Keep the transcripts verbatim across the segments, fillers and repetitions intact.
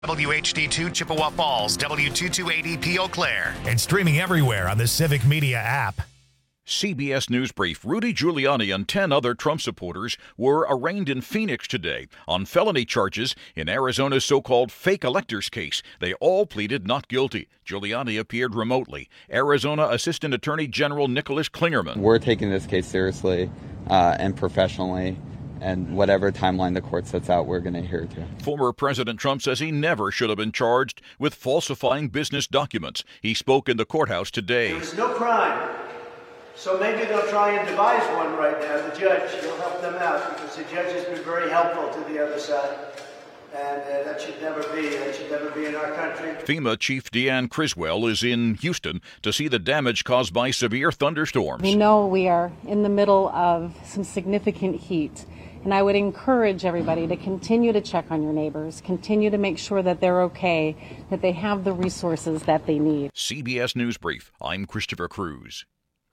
W H D two Chippewa Falls, W two two eight E P Eau Claire, and streaming everywhere on the Civic Media app. C B S News Brief. Rudy Giuliani and ten other Trump supporters were arraigned in Phoenix today on felony charges in Arizona's so-called fake electors case. They all pleaded not guilty. Giuliani appeared remotely. Arizona Assistant Attorney General Nicholas Klingerman. We're taking this case seriously uh, and professionally. And whatever timeline the court sets out, we're going to adhere to. Former President Trump says he never should have been charged with falsifying business documents. He spoke in the courthouse today. There was no crime. So maybe they'll try and devise one right now. The judge will help them out because the judge has been very helpful to the other side. And uh, that should never be. That should never be in our country. FEMA Chief Deanne Criswell is in Houston to see the damage caused by severe thunderstorms. We know we are in the middle of some significant heat. And I would encourage everybody to continue to check on your neighbors, continue to make sure that they're okay, that they have the resources that they need. C B S News Brief. I'm Christopher Cruz.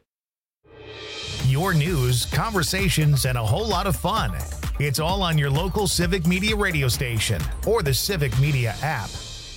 Your news, conversations, and a whole lot of fun. It's all on your local Civic Media radio station or the Civic Media app.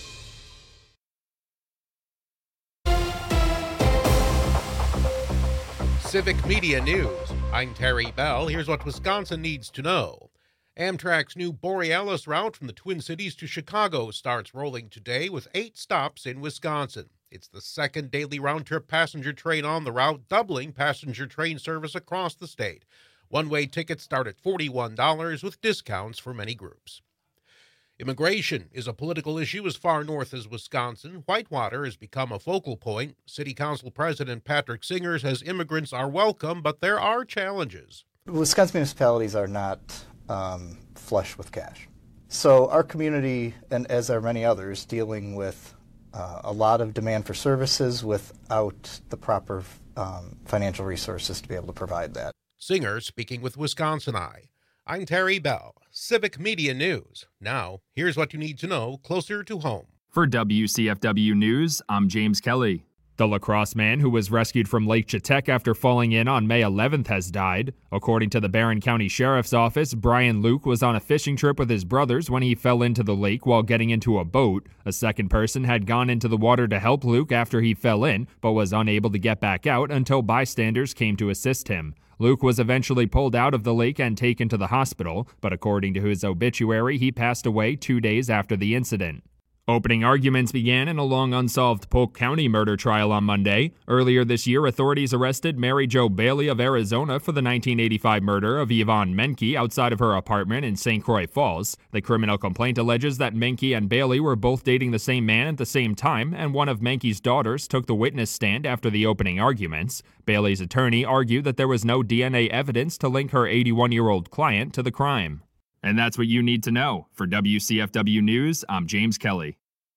Civic Media News. I'm Terry Bell. Here's what Wisconsin needs to know. Amtrak's new Borealis route from the Twin Cities to Chicago starts rolling today with eight stops in Wisconsin. It's the second daily round-trip passenger train on the route, doubling passenger train service across the state. One-way tickets start at forty-one dollars with discounts for many groups. Immigration is a political issue as far north as Wisconsin. Whitewater has become a focal point. City Council President Patrick Singer says immigrants are welcome, but there are challenges. Wisconsin municipalities are not um, flush with cash. So our community, and as are many others, dealing with uh, a lot of demand for services without the proper um, financial resources to be able to provide that. Singer speaking with Wisconsin Eye. I'm Terry Bell, Civic Media News. Now, here's what you need to know closer to home. For W C F W News, I'm James Kelly. The La Crosse man who was rescued from Lake Chetek after falling in on May eleventh has died. According to the Barron County Sheriff's Office, Brian Luke was on a fishing trip with his brothers when he fell into the lake while getting into a boat. A second person had gone into the water to help Luke after he fell in, but was unable to get back out until bystanders came to assist him. Luke was eventually pulled out of the lake and taken to the hospital, but according to his obituary, he passed away two days after the incident. Opening arguments began in a long unsolved Polk County murder trial on Monday. Earlier this year, authorities arrested Mary Jo Bailey of Arizona for the nineteen eighty-five murder of Yvonne Menke outside of her apartment in Saint Croix Falls. The criminal complaint alleges that Menke and Bailey were both dating the same man at the same time, and one of Menke's daughters took the witness stand after the opening arguments. Bailey's attorney argued that there was no D N A evidence to link her eighty-one-year-old client to the crime. And that's what you need to know. For W C F W News, I'm James Kelly.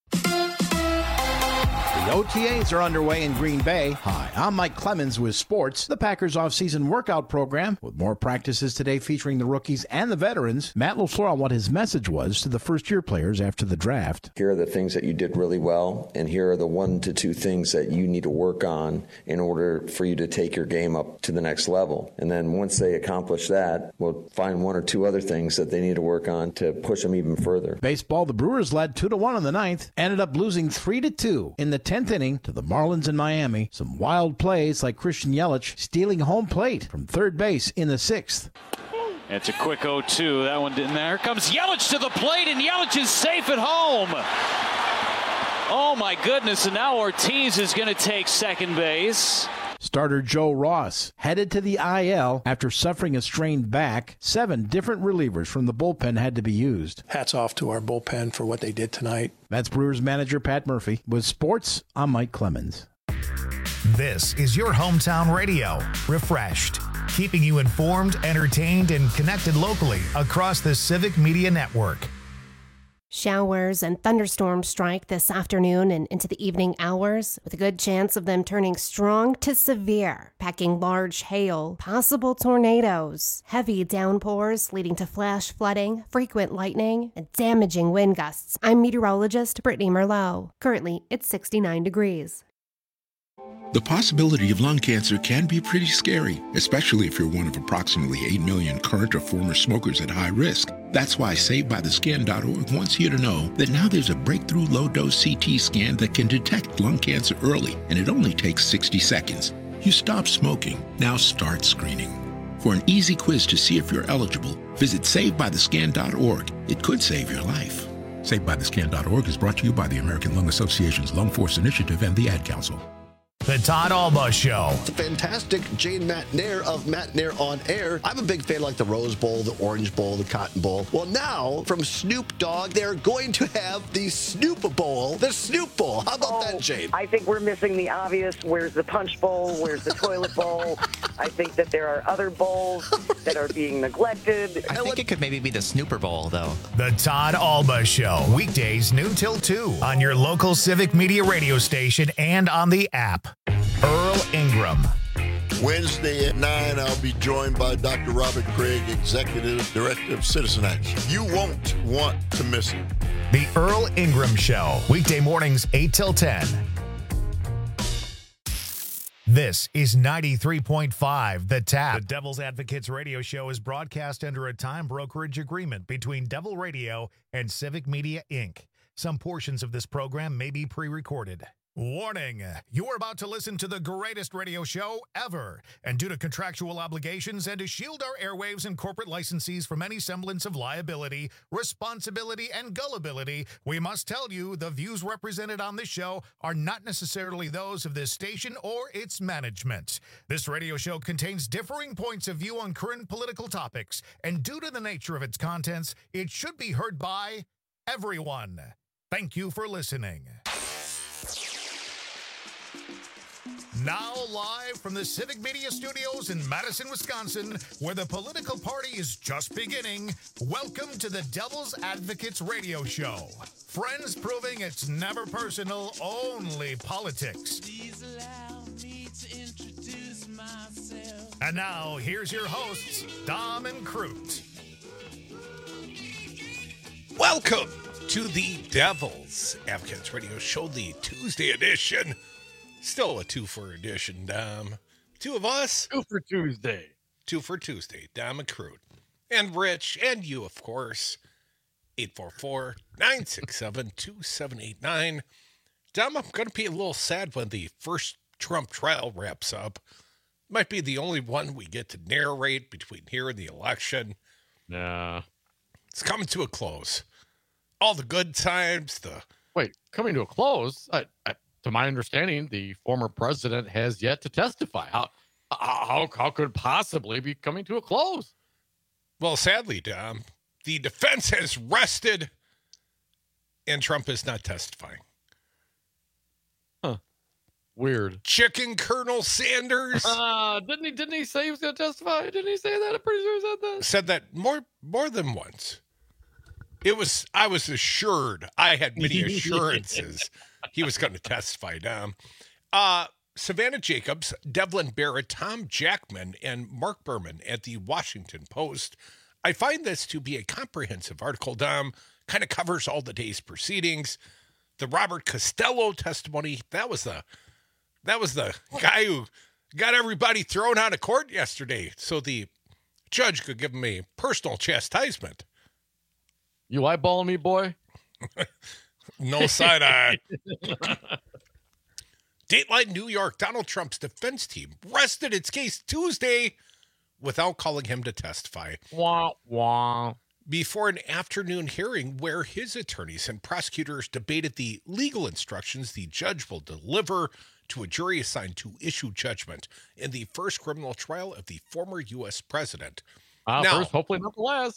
The O T As are underway in Green Bay. Hi, I'm Mike Clemens with sports, the Packers off-season workout program. With more practices today featuring the rookies and the veterans, Matt LaFleur on what his message was to the first-year players after the draft. Here are the things that you did really well, and here are the one to two things that you need to work on in order for you to take your game up to the next level. And then once they accomplish that, we'll find one or two other things that they need to work on to push them even further. Baseball, the Brewers led two to one in the ninth, ended up losing three to two in the tenth inning to the Marlins in Miami. Some wild plays like Christian Yelich stealing home plate from third base in the sixth. It's a quick oh two. That one didn't there. Here comes Yelich to the plate, and Yelich is safe at home. Oh, my goodness. And now Ortiz is going to take second base. Starter Joe Ross headed to the I L after suffering a strained back. Seven different relievers from the bullpen had to be used. Hats off to our bullpen for what they did tonight. That's Brewers manager Pat Murphy. With sports, I'm Mike Clemens. This is your hometown radio, Refreshed, keeping you informed, entertained, and connected locally across the Civic Media Network. Showers and thunderstorms strike this afternoon and into the evening hours, with a good chance of them turning strong to severe, packing large hail, possible tornadoes, heavy downpours leading to flash flooding, frequent lightning, and damaging wind gusts. I'm meteorologist Brittany Merlot. Currently, it's sixty-nine degrees. The possibility of lung cancer can be pretty scary, especially if you're one of approximately eight million current or former smokers at high risk. That's why Saved By The Scan dot org wants you to know that now there's a breakthrough low-dose C T scan that can detect lung cancer early, and it only takes sixty seconds. You stop smoking, now start screening. For an easy quiz to see if you're eligible, visit Saved By The Scan dot org. It could save your life. Saved By The Scan dot org is brought to you by the American Lung Association's Lung Force Initiative and the Ad Council. The Todd Alba Show. It's a fantastic Jane Matt Nair of Matt Nair on Air. I'm a big fan of like the Rose Bowl, the Orange Bowl, the Cotton Bowl. Well, now from Snoop Dogg, they're going to have the Snoop Bowl, the Snoop Bowl. How about oh, that, Jane? I think we're missing the obvious. Where's the Punch Bowl? Where's the Toilet Bowl? I think that there are other bowls that are being neglected. I think it could maybe be the Snooper Bowl, though. The Todd Alba Show. Weekdays noon till two on your local Civic Media radio station and on the app. Earl Ingram. Wednesday at nine, I'll be joined by Doctor Robert Craig, Executive Director of Citizen Action. You won't want to miss it. The Earl Ingram Show. Weekday mornings, eight till ten. This is ninety-three point five The Tap. The Devil's Advocates radio show is broadcast under a time brokerage agreement between Devil Radio and Civic Media, Incorporated. Some portions of this program may be pre-recorded. Warning, you're about to listen to the greatest radio show ever. And due to contractual obligations and to shield our airwaves and corporate licensees from any semblance of liability, responsibility, and gullibility, we must tell you the views represented on this show are not necessarily those of this station or its management. This radio show contains differing points of view on current political topics, and due to the nature of its contents, it should be heard by everyone. Thank you for listening. Now live from the Civic Media Studios in Madison, Wisconsin, where the political party is just beginning, welcome to the Devil's Advocates radio show. Friends proving it's never personal, only politics. Please allow me to introduce myself. And now, here's your hosts, Dom and Crute. Welcome to the Devil's Advocates radio show, the Tuesday edition. Still a two-for edition, Dom. Two of us. Two for Tuesday. Two for Tuesday. Dom and Crute. And Rich, and you, of course. eight four four, nine six seven, two seven eight nine. Dom, I'm going to be a little sad when the first Trump trial wraps up. Might be the only one we get to narrate between here and the election. Nah. It's coming to a close. All the good times, the... Wait, coming to a close? I... I... To my understanding, the former president has yet to testify. How, how, how could it possibly be coming to a close? Well, sadly, Dom, the defense has rested, and Trump is not testifying. Huh. Weird. Chicken Colonel Sanders. Uh, didn't he? Didn't he say he was going to testify? Didn't he say that? I'm pretty sure he said that. Said that more more than once. It was. I was assured. I had many assurances. He was going to testify, Dom. Uh, Savannah Jacobs, Devlin Barrett, Tom Jackman, and Mark Berman at the Washington Post. I find this to be a comprehensive article, Dom. Kind of covers all the day's proceedings. The Robert Costello testimony, that was the that was the guy who got everybody thrown out of court yesterday so the judge could give him a personal chastisement. You eyeballing me, boy? No side eye. Dateline New York, Donald Trump's defense team rested its case Tuesday without calling him to testify. Wah, wah. Before an afternoon hearing where his attorneys and prosecutors debated the legal instructions the judge will deliver to a jury assigned to issue judgment in the first criminal trial of the former U S president. Uh, now, first, hopefully not the last.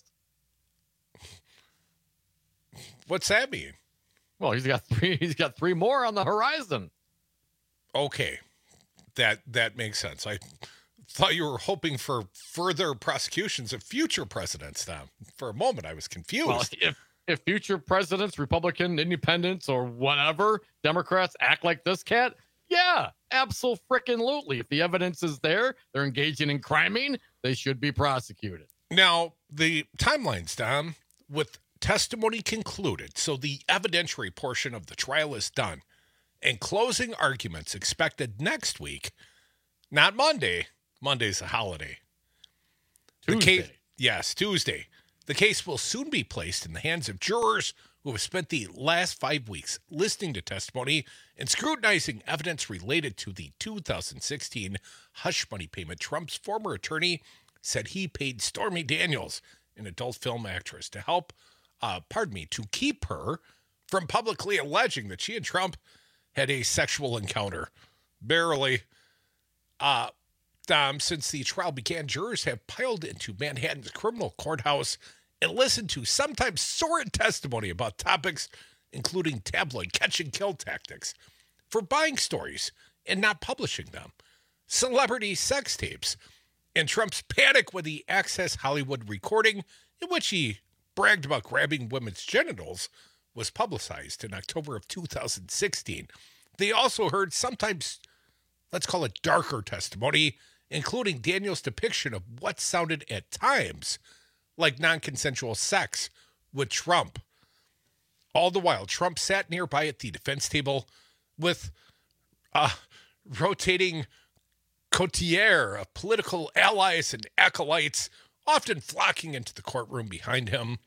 What's that mean? Well, he's got three. He's got three more on the horizon. Okay, that that makes sense. I thought you were hoping for further prosecutions of future presidents. Now, for a moment, I was confused. Well, if if future presidents, Republican, Independents, or whatever Democrats act like this cat, yeah, absolutely. If the evidence is there, they're engaging in criming, they should be prosecuted. Now, the timelines, Dom, with testimony concluded, so the evidentiary portion of the trial is done. and closing arguments expected next week, not Monday. Monday's a holiday. Tuesday. The case, yes, Tuesday. The case will soon be placed in the hands of jurors who have spent the last five weeks listening to testimony and scrutinizing evidence related to the two thousand sixteen hush money payment Trump's former attorney said he paid Stormy Daniels, an adult film actress, to help, uh, pardon me, to keep her from publicly alleging that she and Trump had a sexual encounter. Barely. Uh, um, since the trial began, jurors have piled into Manhattan's criminal courthouse and listened to sometimes sordid testimony about topics including tabloid catch-and-kill tactics for buying stories and not publishing them, celebrity sex tapes, and Trump's panic when the Access Hollywood recording in which he bragged about grabbing women's genitals was publicized in October of two thousand sixteen. They also heard sometimes, let's call it darker testimony, including Daniel's depiction of what sounded at times like non-consensual sex with Trump. All the while, Trump sat nearby at the defense table with a rotating coterie of political allies and acolytes, often flocking into the courtroom behind him.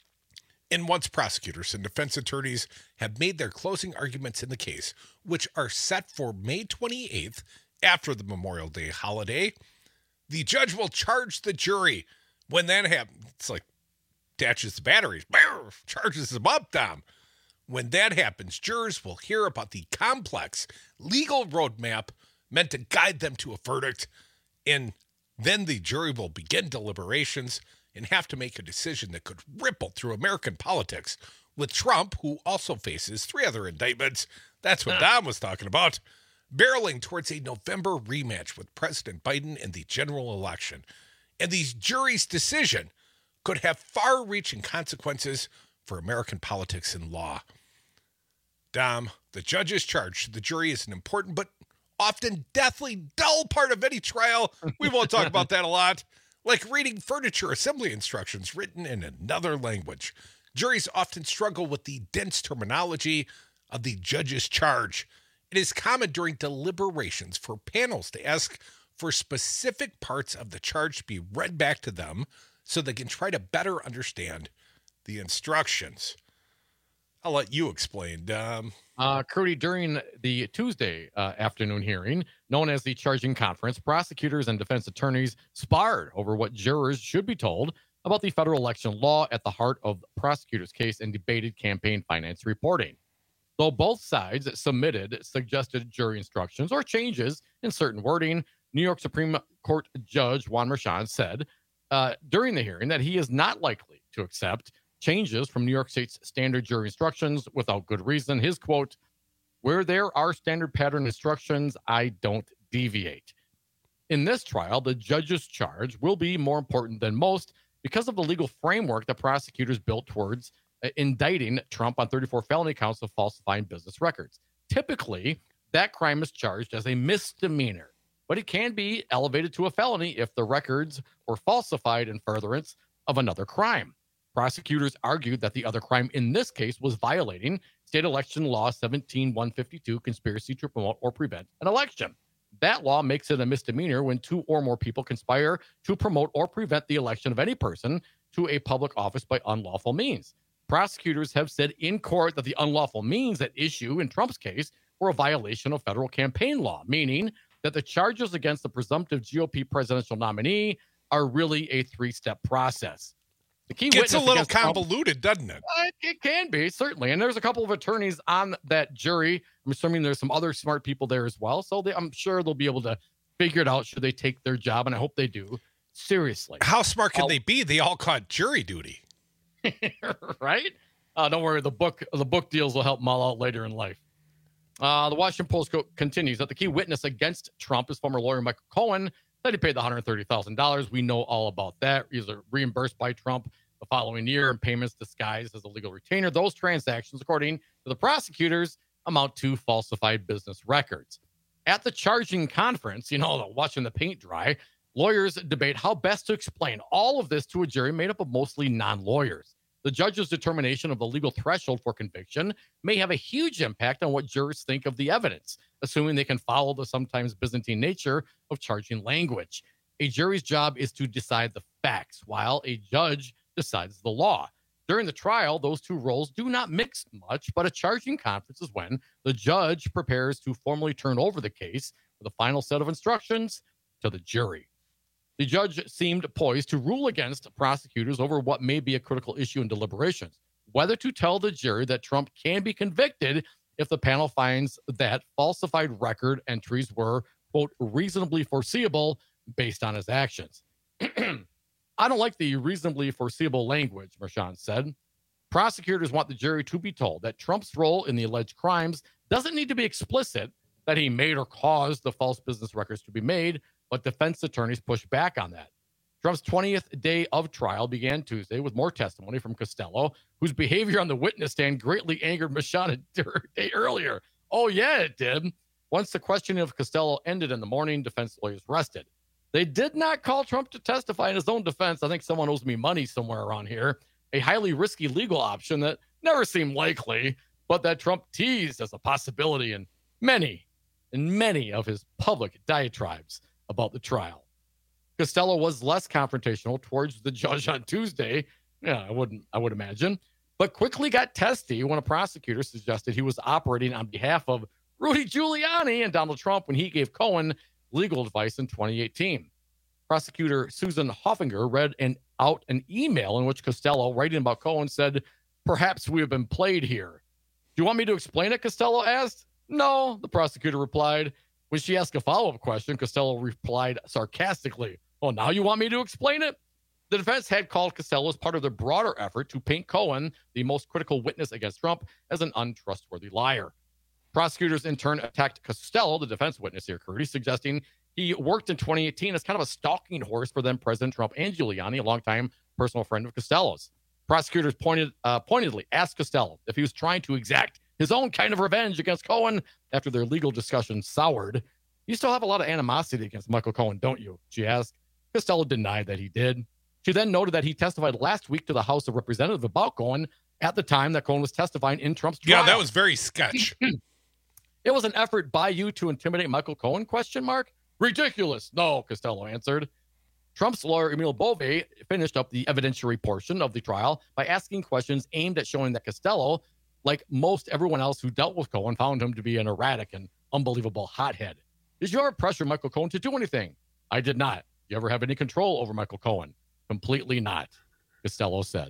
And once prosecutors and defense attorneys have made their closing arguments in the case, which are set for May twenty-eighth, after the Memorial Day holiday, the judge will charge the jury. When that happens, it's like attaches the batteries, charges them up, Dom. When that happens, jurors will hear about the complex legal roadmap meant to guide them to a verdict, and then the jury will begin deliberations and have to make a decision that could ripple through American politics, with Trump, who also faces three other indictments, that's what Dom was talking about, barreling towards a November rematch with President Biden in the general election. And the jury's decision could have far-reaching consequences for American politics and law. Dom, the judge's charge to the jury is an important but often deathly dull part of any trial. We won't talk about that a lot. Like reading furniture assembly instructions written in another language. Juries often struggle with the dense terminology of the judge's charge. It is common during deliberations for panels to ask for specific parts of the charge to be read back to them so they can try to better understand the instructions. I'll let you explain, um, Uh, Crudy, during the Tuesday uh, afternoon hearing, known as the charging conference, prosecutors and defense attorneys sparred over what jurors should be told about the federal election law at the heart of the prosecutor's case and debated campaign finance reporting. Though both sides submitted suggested jury instructions or changes in certain wording, New York Supreme Court Judge Juan Merchan said uh, during the hearing that he is not likely to accept changes from New York State's standard jury instructions without good reason. His quote, "Where there are standard pattern instructions, I don't deviate." In this trial, the judge's charge will be more important than most because of the legal framework that prosecutors built towards uh, indicting Trump on thirty-four felony counts of falsifying business records. Typically, that crime is charged as a misdemeanor, but it can be elevated to a felony if the records were falsified in furtherance of another crime. Prosecutors argued that the other crime in this case was violating state election law seventeen one fifty-two, conspiracy to promote or prevent an election. That law makes it a misdemeanor when two or more people conspire to promote or prevent the election of any person to a public office by unlawful means. Prosecutors have said in court that the unlawful means at issue in Trump's case were a violation of federal campaign law, meaning that the charges against the presumptive G O P presidential nominee are really a three-step process. The key Gets a little Trump, convoluted, doesn't it? Uh, it can be, certainly. And there's a couple of attorneys on that jury. I'm assuming there's some other smart people there as well. So they, I'm sure they'll be able to figure it out should they take their job, and I hope they do seriously. How smart can I'll, they be? They all caught jury duty. Right? Uh, don't worry, the book the book deals will help them all out later in life. Uh, the Washington Post co- continues that the key witness against Trump is former lawyer Michael Cohen, that he paid the one hundred thirty thousand dollars. We know all about that. He's reimbursed by Trump the following year in payments disguised as a legal retainer. Those transactions, according to the prosecutors, amount to falsified business records. At the charging conference, you know, watching the paint dry, lawyers debate how best to explain all of this to a jury made up of mostly non-lawyers. The judge's determination of the legal threshold for conviction may have a huge impact on what jurors think of the evidence, assuming they can follow the sometimes Byzantine nature of charging language. A jury's job is to decide the facts, while a judge decides the law. During the trial, those two roles do not mix much, but a charging conference is when the judge prepares to formally turn over the case with a final set of instructions to the jury. The judge seemed poised to rule against prosecutors over what may be a critical issue in deliberations, whether to tell the jury that Trump can be convicted if the panel finds that falsified record entries were, quote, reasonably foreseeable based on his actions. I don't like the reasonably foreseeable language, Merchan said. Prosecutors want the jury to be told that Trump's role in the alleged crimes doesn't need to be explicit, that he made or caused the false business records to be made, but defense attorneys pushed back on that. Trump's twentieth day of trial began Tuesday with more testimony from Costello, whose behavior on the witness stand greatly angered Merchan a day earlier. Oh, yeah, it did. Once the questioning of Costello ended in the morning, defense lawyers rested. They did not call Trump to testify in his own defense. I think someone owes me money somewhere around here. A highly risky legal option that never seemed likely, but that Trump teased as a possibility in many, in many of his public diatribes about the trial. Costello was less confrontational towards the judge on Tuesday. Yeah, I wouldn't, I would imagine, but quickly got testy when a prosecutor suggested he was operating on behalf of Rudy Giuliani and Donald Trump when he gave Cohen legal advice in twenty eighteen. Prosecutor Susan Hoffinger read an, out an email in which Costello, writing about Cohen, said, "Perhaps we have been played here." "Do you want me to explain it?" Costello asked. "No," the prosecutor replied. When she asked a follow-up question, Costello replied sarcastically, "Oh, now you want me to explain it?" The defense had called Costello as part of their broader effort to paint Cohen, the most critical witness against Trump, as an untrustworthy liar. Prosecutors in turn attacked Costello, the defense witness here, Curtis, suggesting he worked in twenty eighteen as kind of a stalking horse for then President Trump and Giuliani, a longtime personal friend of Costello's. Prosecutors pointed uh, pointedly asked Costello if he was trying to exact his own kind of revenge against Cohen after their legal discussion soured. "You still have a lot of animosity against Michael Cohen, don't you?" she asked. Costello denied that he did. She then noted that he testified last week to the House of Representatives about Cohen at the time that Cohen was testifying in Trump's trial. Yeah, that was very sketch. "It was an effort by you to intimidate Michael Cohen, question mark? Ridiculous. No," Costello answered. Trump's lawyer, Emil Bove, finished up the evidentiary portion of the trial by asking questions aimed at showing that Costello, like most everyone else who dealt with Cohen, found him to be an erratic and unbelievable hothead. "Did you ever pressure Michael Cohen to do anything?" "I did not." "You ever have any control over Michael Cohen?" "Completely not," Costello said.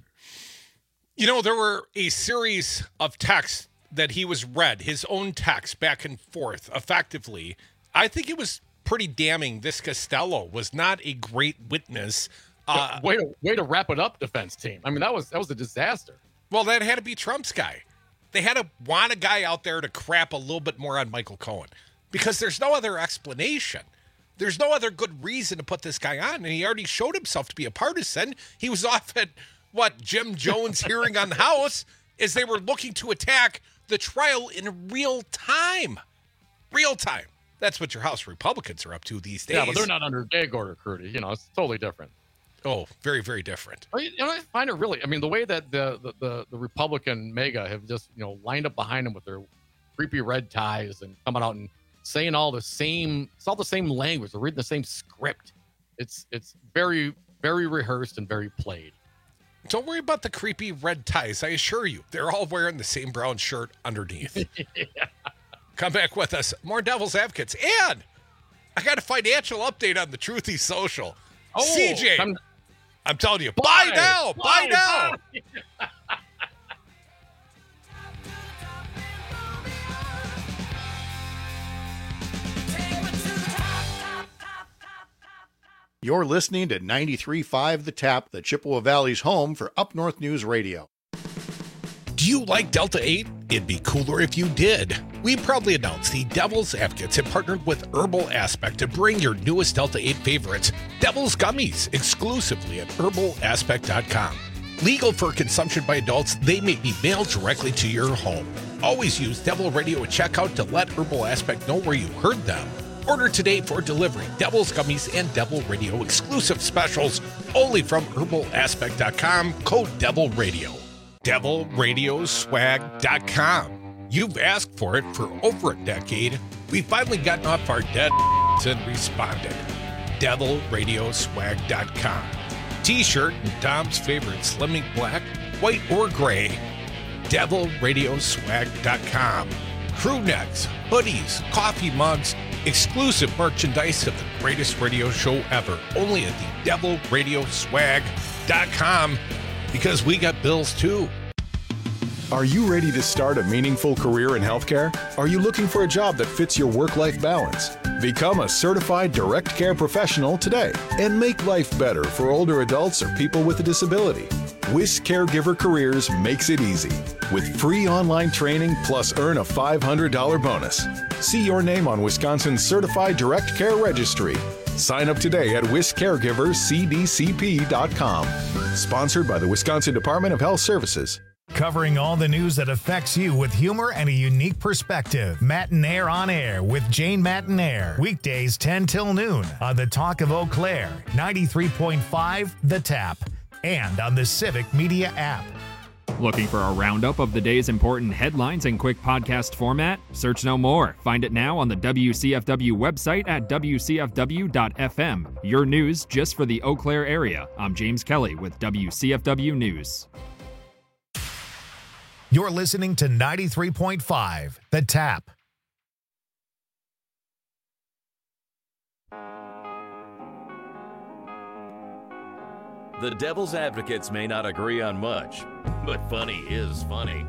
You know, there were a series of texts that he was read, his own text back and forth effectively. I think it was pretty damning. This Costello was not a great witness. Uh, way to way to wrap it up, defense team. I mean, that was that was a disaster. Well, that had to be Trump's guy. They had to want a guy out there to crap a little bit more on Michael Cohen because there's no other explanation. There's no other good reason to put this guy on, and he already showed himself to be a partisan. He was off at, what, Jim Jones' hearing on the House as they were looking to attack the trial in real time. Real time. That's what your House Republicans are up to these days. Yeah, but they're not under gag order, Curdy. You know, it's totally different. Oh, very, very different. You know, I find it really, I mean, the way that the, the, the, the Republican MAGA have just, you know, lined up behind him with their creepy red ties and coming out and saying all the same, it's all the same language. They're reading the same script. It's, it's very, very rehearsed and very played. Don't worry about the creepy red ties. I assure you, they're all wearing the same brown shirt underneath. Yeah. Come back with us. More Devil's Advocates. And I got a financial update on the Truthy Social. Oh, C J, I'm, I'm telling you, buy, buy now, buy, buy now. Buy. You're listening to ninety-three point five The Tap, the Chippewa Valley's home for Up North News Radio. Do you like Delta eight? It'd be cooler if you did. We proudly announce the Devil's Advocates have partnered with Herbal Aspect to bring your newest Delta eight favorites, Devil's Gummies, exclusively at herbal aspect dot com. Legal for consumption by adults, they may be mailed directly to your home. Always use Devil Radio at checkout to let Herbal Aspect know where you heard them. Order today for delivery. Devil's Gummies and Devil Radio exclusive specials only from herbal aspect dot com, code Devil Radio. devil radio swag dot com. You've asked for it for over a decade. We've finally gotten off our dead and responded. devil radio swag dot com. T-shirt in Dom's favorite Slimming Black, white or gray. devil radio swag dot com. Crew necks, hoodies, coffee mugs, exclusive merchandise of the greatest radio show ever. Only at the devil radio swag dot com, because we got bills too. Are you ready to start a meaningful career in healthcare? Are you looking for a job that fits your work-life balance? Become a certified direct care professional today and make life better for older adults or people with a disability. Wisc Caregiver Careers makes it easy with free online training plus earn a five hundred dollars bonus. See your name on Wisconsin's Certified Direct Care Registry. Sign up today at wisc caregivers c d c p dot com. Sponsored by the Wisconsin Department of Health Services. Covering all the news that affects you with humor and a unique perspective. Matinaire on Air with Jane Matinaire. Weekdays ten till noon on the Talk of Eau Claire, ninety-three point five The Tap, and on the Civic Media app. Looking for a roundup of the day's important headlines in quick podcast format? Search no more. Find it now on the W C F W website at w c f w dot f m. Your news just for the Eau Claire area. I'm James Kelly with W C F W News. You're listening to ninety-three point five The Tap. The Devil's Advocates may not agree on much, but funny is funny.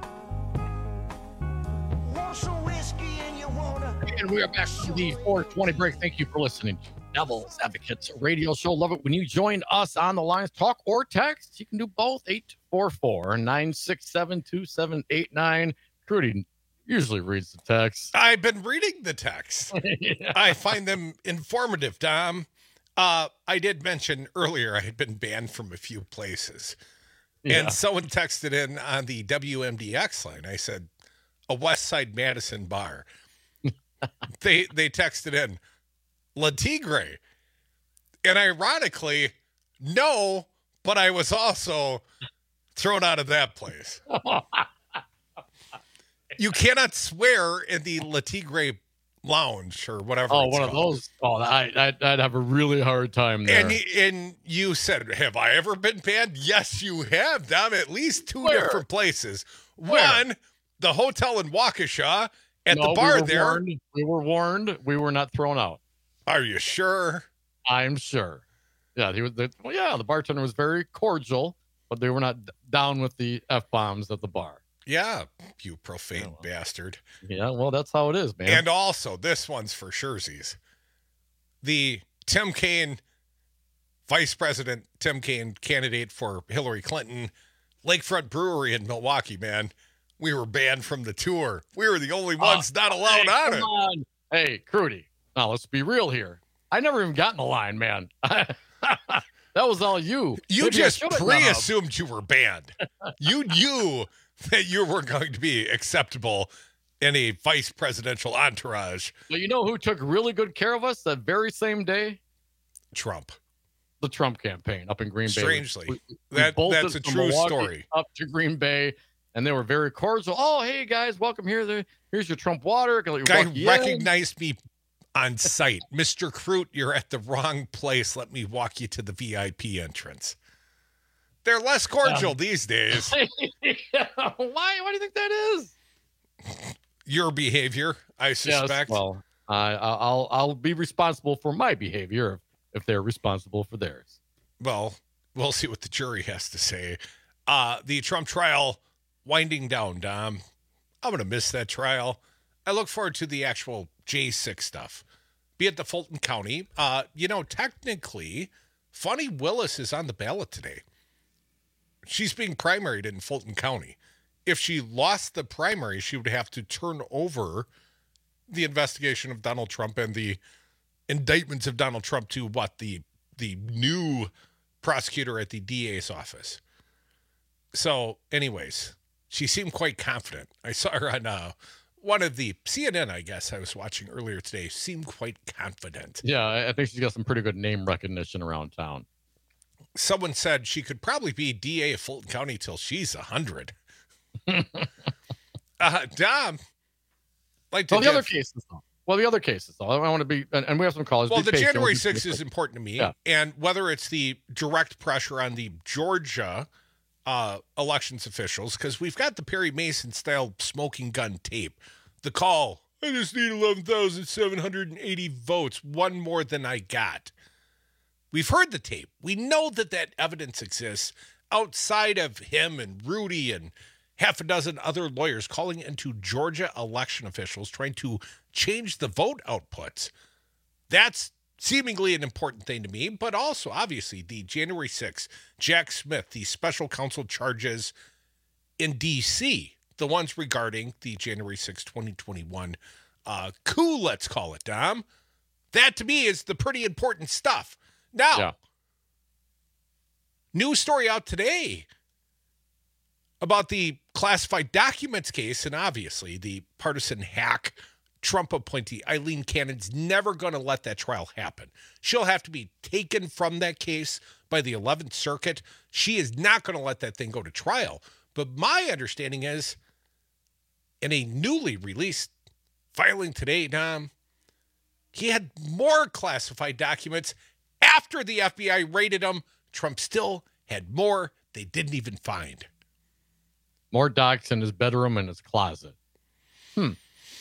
And we are back to the four twenty break. Thank you for listening to Devil's Advocates Radio Show. Love it when you join us on the lines, talk or text. You can do both. eight four four, nine six seven, two seven eight nine. Crudy usually reads the text. I've been reading the text. Yeah. I find them informative, Dom. Uh, I did mention earlier I had been banned from a few places. Yeah. And someone texted in on the W M D X line. I said, a West Side Madison bar. they they texted in, La Tigre. And ironically, no, but I was also thrown out of that place. You cannot swear in the La Tigre lounge or whatever. Oh, it's one called. of those. Oh, I, I'd, I'd have a really hard time there. And, and you said, have I ever been banned? Yes, you have, Dom. At least two Where? different places. Where? One, the hotel in Waukesha. At no, the bar we were there. Warned. We were warned. We were not thrown out. Are you sure? I'm sure. Yeah, he was. The, well, yeah, the bartender was very cordial, but they were not d- down with the F-bombs at the bar. Yeah, you profane Oh, well. bastard. Yeah, well, that's how it is, man. And also, this one's for Scherzies. The Tim Kaine, Vice President Tim Kaine, candidate for Hillary Clinton, Lakefront Brewery in Milwaukee, man. We were banned from the tour. We were the only ones Uh, not allowed hey, on come it. on. Hey, Crudy. Now, let's be real here. I never even got in the line, man. That was all you. You Maybe I just should've gone up. pre-assumed you were banned. You knew that you were going to be acceptable in a vice presidential entourage. But you know who took really good care of us that very same day? Trump. The Trump campaign up in Green Bay. Strangely. We- we That- bolted that's a from true Milwaukee story. Up to Green Bay, and they were very cordial. Oh, hey, guys, welcome here. There- Here's your Trump water. Can I Guy walk you in? recognized me on sight. Mister Crute, you're at the wrong place. Let me walk you to the V I P entrance. They're less cordial Yeah. these days. Why? Why do you think that is? Your behavior, I suspect. Yes, well, I, I'll I'll be responsible for my behavior if, if they're responsible for theirs. Well, we'll see what the jury has to say. Uh, the Trump trial winding down, Dom. I'm going to miss that trial. I look forward to the actual J six stuff. Be at the Fulton County. Uh, you know, technically, Fonnie Willis is on the ballot today. She's being primaried in Fulton County. If she lost the primary, she would have to turn over the investigation of Donald Trump and the indictments of Donald Trump to what? The the new prosecutor at the D A's office. So, anyways, she seemed quite confident. I saw her on uh, one of the C N N, I guess, I was watching earlier today. Seemed quite confident. Yeah, I I think she's got some pretty good name recognition around town. Someone said she could probably be D A of Fulton County till she's one hundred. uh, Dom, like to well, the diff- other cases, though. Well, the other cases, though. I want to be, and, and we have some callers. Well, Be the patient. January We'll sixth be- is important to me, Yeah. and whether it's the direct pressure on the Georgia uh, elections officials, because we've got the Perry Mason style smoking gun tape. The call, I just need eleven thousand seven hundred eighty votes, one more than I got. We've heard the tape. We know that that evidence exists outside of him and Rudy and half a dozen other lawyers calling into Georgia election officials trying to change the vote outputs. That's seemingly an important thing to me, but also, obviously, the January sixth, Jack Smith, the special counsel charges in D C, the ones regarding the January sixth, twenty twenty-one uh, coup, let's call it, Dom. That, to me, is the pretty important stuff. Now, Yeah. news story out today about the classified documents case, and obviously the partisan hack Trump appointee Eileen Cannon's never going to let that trial happen. She'll have to be taken from that case by the eleventh Circuit. She is not going to let that thing go to trial. But my understanding is, in a newly released filing today, Dom, he had more classified documents after the F B I raided them. Trump still had more they didn't even find. More docs in his bedroom and his closet. Hmm.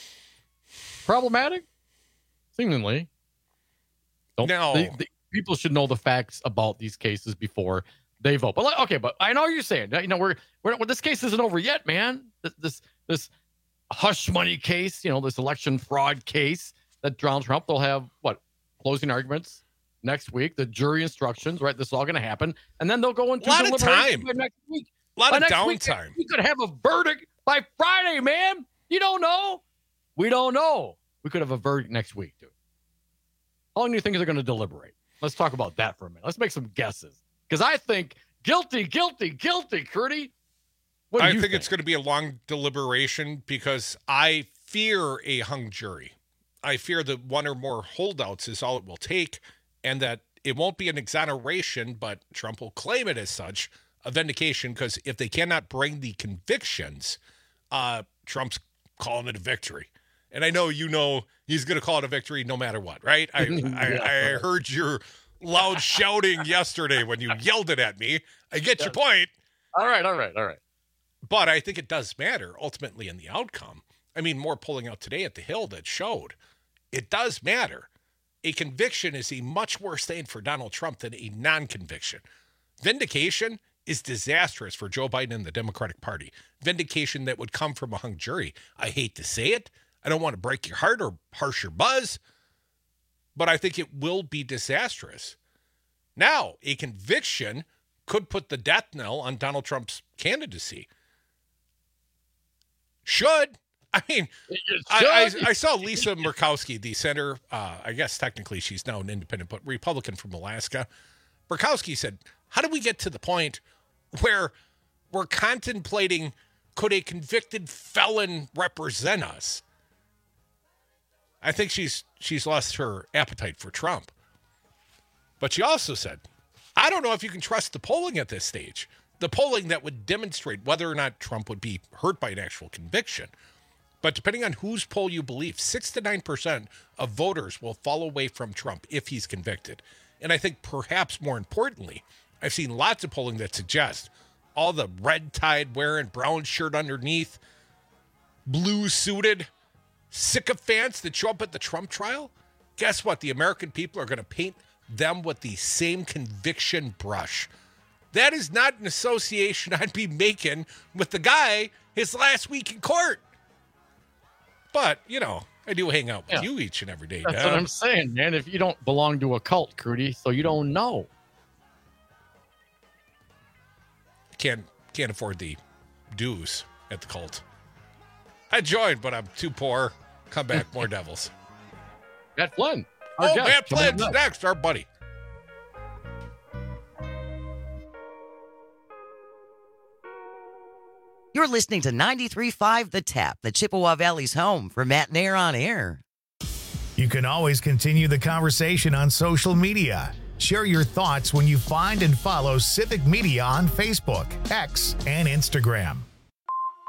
Problematic? Seemingly. Don't, No. they- they- people should know the facts about these cases before they vote. But like, okay, but I know what you're saying. You know, we're, we're well, this case isn't over yet, man. This this, this hush money case, you know, this election fraud case that Donald Trump, they'll have what closing arguments next week, the jury instructions, right? This is all going to happen, and then they'll go into A lot of deliberation time. by next week. A lot By of next week, downtime. we could have a verdict by Friday, man. You don't know. We don't know. We could have a verdict next week, dude. How long do you think they're going to deliberate? Let's talk about that for a minute. Let's make some guesses. Because I think guilty, guilty, guilty, Curdy. What do I you think, it's going to be a long deliberation because I fear a hung jury. I fear that one or more holdouts is all it will take, and that it won't be an exoneration, but Trump will claim it as such, a vindication, because if they cannot bring the convictions, uh, Trump's calling it a victory. And I know you know he's going to call it a victory no matter what, right? I, Yeah. I, I heard your loud shouting yesterday when you yelled it at me. I get your point. All right, all right, all right. But I think it does matter ultimately in the outcome. I mean, more polling out today at the Hill that showed it does matter. A conviction is a much worse thing for Donald Trump than a non-conviction. Vindication is disastrous for Joe Biden and the Democratic Party. Vindication that would come from a hung jury. I hate to say it. I don't want to break your heart or harsh your buzz, but I think it will be disastrous. Now, a conviction could put the death knell on Donald Trump's candidacy. Should. I mean, I, I, I saw Lisa Murkowski, the senator. Uh, I guess technically she's now an independent, but Republican from Alaska. Murkowski said, how do we get to the point where we're contemplating, could a convicted felon represent us? I think she's she's lost her appetite for Trump. But she also said, I don't know if you can trust the polling at this stage. The polling that would demonstrate whether or not Trump would be hurt by an actual conviction. But depending on whose poll you believe, six to nine percent of voters will fall away from Trump if he's convicted. And I think perhaps more importantly, I've seen lots of polling that suggests all the red tide wearing, brown shirt underneath, blue suited sycophants that show up at the Trump trial. Guess what? The American people are going to paint them with the same conviction brush. That is not an association I'd be making with the guy his last week in court. But, you know, I do hang out with Yeah. you each and every day. That's Dad. what I'm saying, man. If you don't belong to a cult, Crudy, so you don't know. Can't can't afford the dues at the cult. I joined, but I'm too poor. Come back, more devils. Matt Flynn. our Oh, guest, Matt coming up Flynn's next. next, our buddy. You're listening to ninety-three point five The Tap, the Chippewa Valley's home for Matt Nair on air. You can always continue the conversation on social media. Share your thoughts when you find and follow Civic Media on Facebook, X, and Instagram.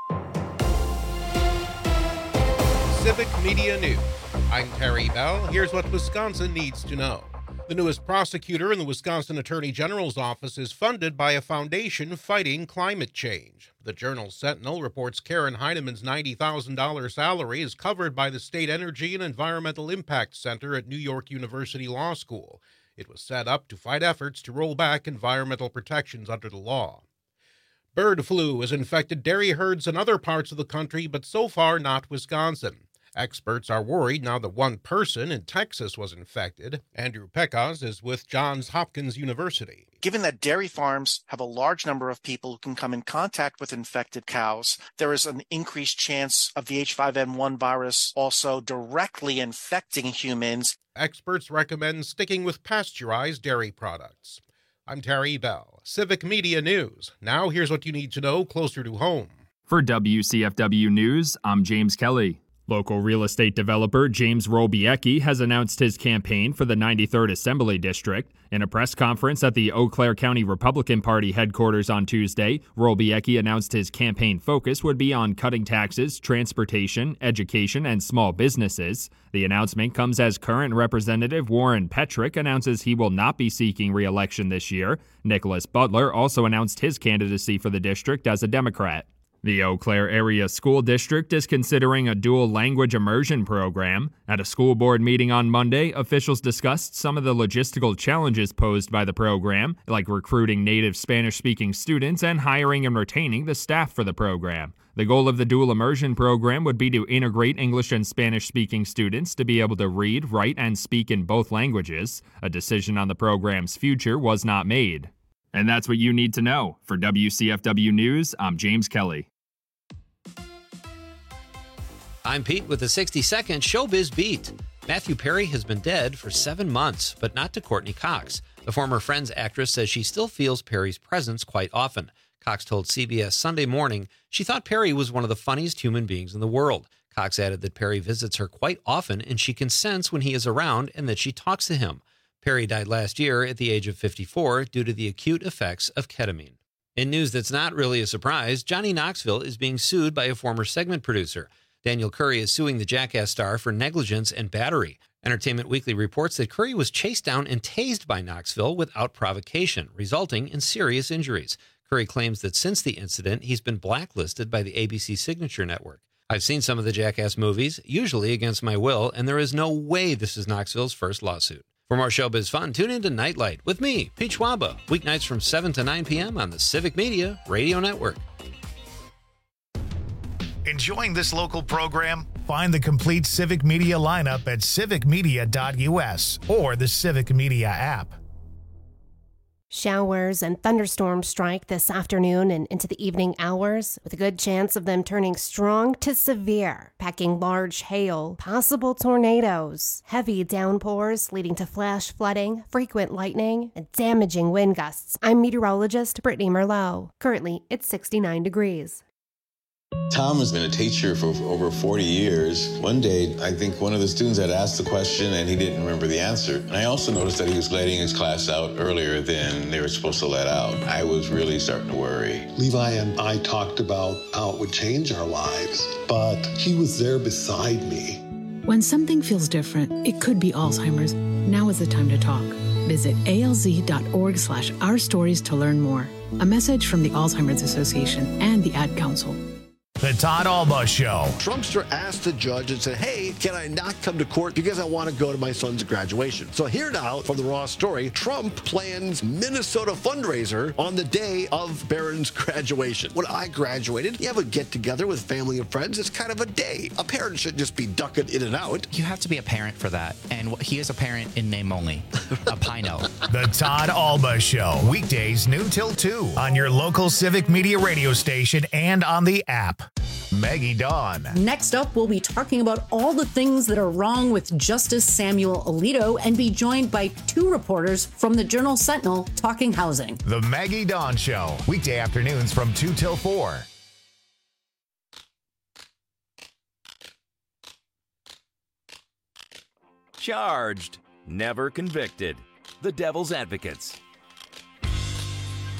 Civic Media News. I'm Terry Bell. Here's what Wisconsin needs to know. The newest prosecutor in the Wisconsin Attorney General's office is funded by a foundation fighting climate change. The Journal Sentinel reports Karen Heinemann's ninety thousand dollars salary is covered by the State Energy and Environmental Impact Center at New York University Law School. It was set up to fight efforts to roll back environmental protections under the law. Bird flu has infected dairy herds in other parts of the country, but so far not Wisconsin. Experts are worried now that one person in Texas was infected. Andrew Pecos is with Johns Hopkins University. Given that dairy farms have a large number of people who can come in contact with infected cows, there is an increased chance of the H five N one virus also directly infecting humans. Experts recommend sticking with pasteurized dairy products. I'm Terry Bell, Civic Media News. Now here's what you need to know closer to home. For W C F W News, I'm James Kelly. Local real estate developer James Robiecki has announced his campaign for the ninety-third Assembly District. In a press conference at the Eau Claire County Republican Party headquarters on Tuesday, Robiecki announced his campaign focus would be on cutting taxes, transportation, education, and small businesses. The announcement comes as current Representative Warren Petrick announces he will not be seeking re-election this year. Nicholas Butler also announced his candidacy for the district as a Democrat. The Eau Claire Area School District is considering a dual language immersion program. At a school board meeting on Monday, officials discussed some of the logistical challenges posed by the program, like recruiting native Spanish-speaking students and hiring and retaining the staff for the program. The goal of the dual immersion program would be to integrate English and Spanish-speaking students to be able to read, write, and speak in both languages. A decision on the program's future was not made. And that's what you need to know. For W C F W News, I'm James Kelly. I'm Pete with the sixty-second Showbiz Beat. Matthew Perry has been dead for seven months, but not to Courtney Cox. The former Friends actress says she still feels Perry's presence quite often. Cox told C B S Sunday Morning she thought Perry was one of the funniest human beings in the world. Cox added that Perry visits her quite often and she can sense when he is around and that she talks to him. Perry died last year at the age of fifty-four due to the acute effects of ketamine. In news that's not really a surprise, Johnny Knoxville is being sued by a former segment producer. Daniel Curry is suing the Jackass star for negligence and battery. Entertainment Weekly reports that Curry was chased down and tased by Knoxville without provocation, resulting in serious injuries. Curry claims that since the incident, he's been blacklisted by the A B C Signature Network. I've seen some of the Jackass movies, usually against my will, and there is no way this is Knoxville's first lawsuit. For more showbiz fun, tune in to Nightlight with me, Pete Schwaba, weeknights from seven to nine p.m. on the Civic Media Radio Network. Enjoying this local program? Find the complete Civic Media lineup at civic media dot u s or the Civic Media app. Showers and thunderstorms strike this afternoon and into the evening hours, with a good chance of them turning strong to severe, packing large hail, possible tornadoes, heavy downpours leading to flash flooding, frequent lightning, and damaging wind gusts. I'm meteorologist Brittany Merlot. Currently, it's sixty-nine degrees. Tom has been a teacher for over forty years. One day, I think one of the students had asked the question and he didn't remember the answer. And I also noticed that he was letting his class out earlier than they were supposed to let out. I was really starting to worry. Levi and I talked about how it would change our lives, but he was there beside me. When something feels different, it could be Alzheimer's. Now is the time to talk. Visit A L Z dot org slash our stories to learn more. A message from the Alzheimer's Association and the Ad Council. The Todd Alba Show. Trumpster asked the judge and said, hey, can I not come to court because I want to go to my son's graduation? So here now, from the Raw story, Trump plans Minnesota fundraiser on the day of Barron's graduation. When I graduated, you have a get-together with family and friends. It's kind of a day. A parent should just be ducking in and out. You have to be a parent for that. And he is a parent in name only. A Pino. The Todd Alba Show. Weekdays noon till two on your local Civic Media radio station and on the app. Maggie Dawn. Next up, we'll be talking about all the things that are wrong with Justice Samuel Alito and be joined by two reporters from the Journal Sentinel talking housing. The Maggie Dawn Show. Weekday afternoons from two till four. Charged, never convicted. The Devil's Advocates.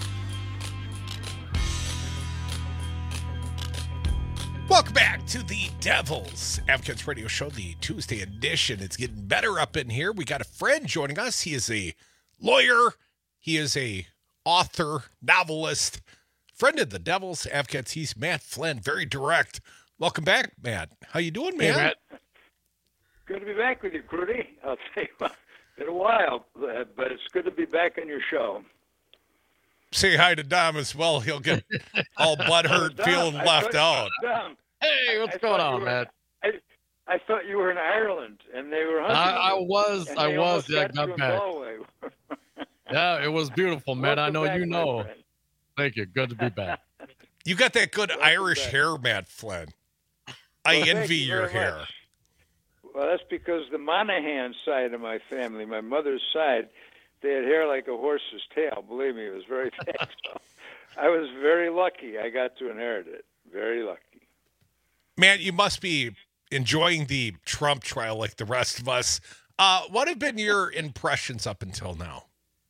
Welcome back to the Devil's Advocates Radio Show, the Tuesday edition. It's getting better up in here. We got a friend joining us. He is a lawyer. He is a author, novelist, friend of the Devil's Advocates. He's Matt Flynn, very direct. Welcome back, Matt. How you doing, man? Hey, Matt. Good to be back with you, Crudy. I'll tell you what, been a while, but it's good to be back on your show. Say hi to Dom as well. He'll get all butthurt, Dom, feeling I left thought, out. Dom, Hey, what's I going thought on, you were- Matt? I, I thought you were in Ireland, and they were hunting I, I you, was, and I they was, almost yeah, got got you in back. Galway. Yeah, it was beautiful, man. I Welcome know back, you my know. friend. Thank you. Good to be back. You got that good Welcome Irish back. hair, Matt Flynn. I Well, thank envy you your very hair. much. Well, that's because the Monahan side of my family, my mother's side, they had hair like a horse's tail. Believe me, it was very thick. So I was very lucky. I got to inherit it. Very lucky. Matt, you must be enjoying the Trump trial like the rest of us. Uh, what have been your impressions up until now?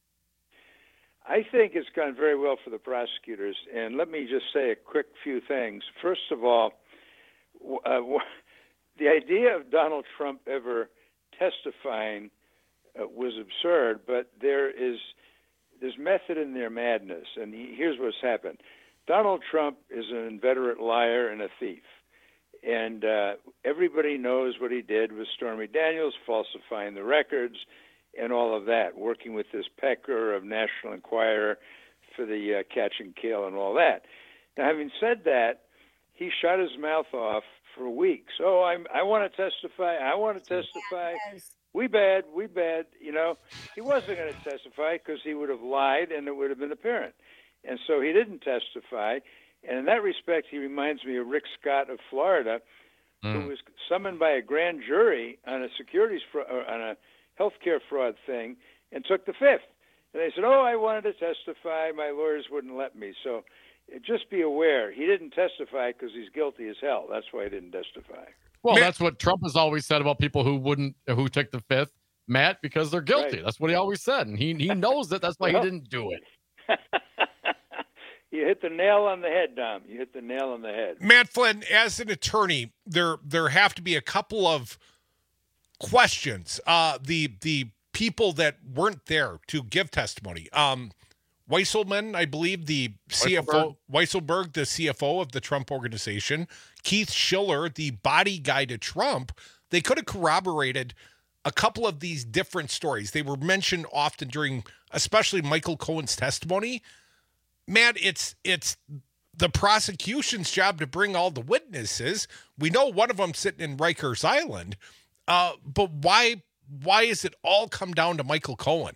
I think it's gone very well for the prosecutors. And let me just say a quick few things. First of all, w- uh, w- the idea of Donald Trump ever testifying uh, was absurd, but there is there's method in their madness. And he, here's what's happened. Donald Trump is an inveterate liar and a thief. And uh, everybody knows what he did with Stormy Daniels, falsifying the records and all of that, working with this Pecker of National Enquirer for the uh, catch and kill and all that. Now, having said that, he shut his mouth off for weeks. Oh, I'm, I want to testify. I want to testify. We bad, we bad. You know, he wasn't going to testify because he would have lied and it would have been apparent. And so he didn't testify. And in that respect, he reminds me of Rick Scott of Florida, mm. who was summoned by a grand jury on a securities fr- on a healthcare fraud thing and took the fifth. And they said, oh, I wanted to testify. My lawyers wouldn't let me. So just be aware. He didn't testify because he's guilty as hell. That's why he didn't testify. Well, that's what Trump has always said about people who wouldn't, who took the fifth, Matt, because they're guilty. Right. That's what he always said. And he, he knows that. That's why Well, he didn't do it. You hit the nail on the head, Dom. You hit the nail on the head. Matt Flynn, as an attorney, there there have to be a couple of questions. Uh, the the people that weren't there to give testimony. Um, Weisselman, I believe, the C F O, Weisselberg, the C F O of the Trump Organization, Keith Schiller, the body guy to Trump, they could have corroborated a couple of these different stories. They were mentioned often during, especially Michael Cohen's testimony. Matt, it's it's the prosecution's job to bring all the witnesses. We know one of them sitting in Rikers Island, uh, but why why is it all come down to Michael Cohen?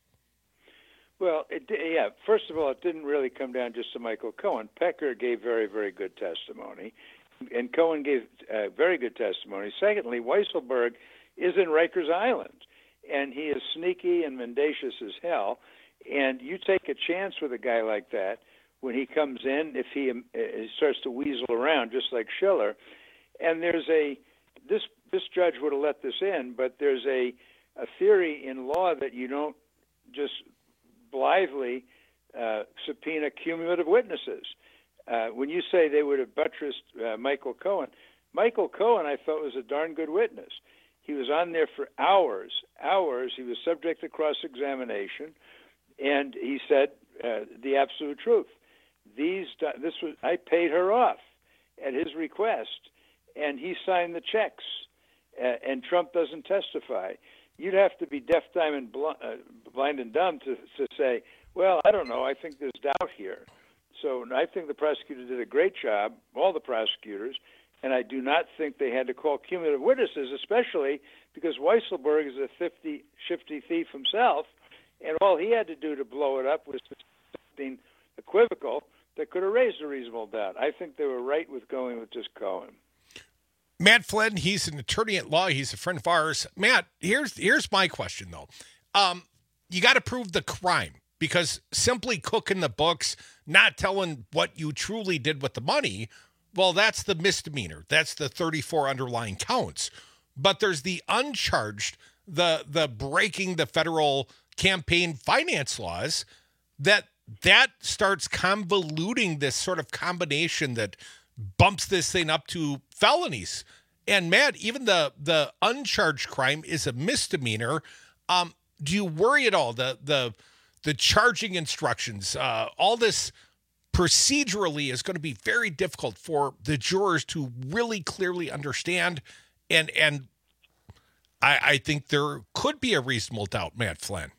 Well, it, yeah, first of all, it didn't really come down just to Michael Cohen. Pecker gave very, very good testimony, and Cohen gave uh, very good testimony. Secondly, Weisselberg is in Rikers Island, and he is sneaky and mendacious as hell. And you take a chance with a guy like that when he comes in, if he, um, uh, starts to weasel around, just like Schiller. And there's a this this judge would have let this in, but there's a a theory in law that you don't just blithely uh, subpoena cumulative witnesses. Uh, when you say they would have buttressed uh, Michael Cohen, Michael Cohen, I thought, was a darn good witness. He was on there for hours, hours. He was subject to cross-examination. And he said uh, the absolute truth. These, this was, I paid her off at his request, and he signed the checks. Uh, and Trump doesn't testify. You'd have to be deaf, dumb, and bl- uh, blind and dumb to to say, well, I don't know. I think there's doubt here. So I think the prosecutor did a great job, all the prosecutors, and I do not think they had to call cumulative witnesses, especially because Weisselberg is a fifty, shifty thief himself. And all he had to do to blow it up was something equivocal that could have raised a reasonable doubt. I think they were right with going with just Cohen. Matt Flynn, he's an attorney at law. He's a friend of ours. Matt, here's here's my question, though. Um, you got to prove the crime, because simply cooking the books, not telling what you truly did with the money, well, that's the misdemeanor. That's the thirty-four underlying counts. But there's the uncharged, the the breaking the federal campaign finance laws, that that starts convoluting this sort of combination that bumps this thing up to felonies. And Matt, even the the uncharged crime is a misdemeanor. Um, do you worry at all the the the charging instructions, uh, all this procedurally is going to be very difficult for the jurors to really clearly understand, and and I, I think there could be a reasonable doubt, Matt Flynn.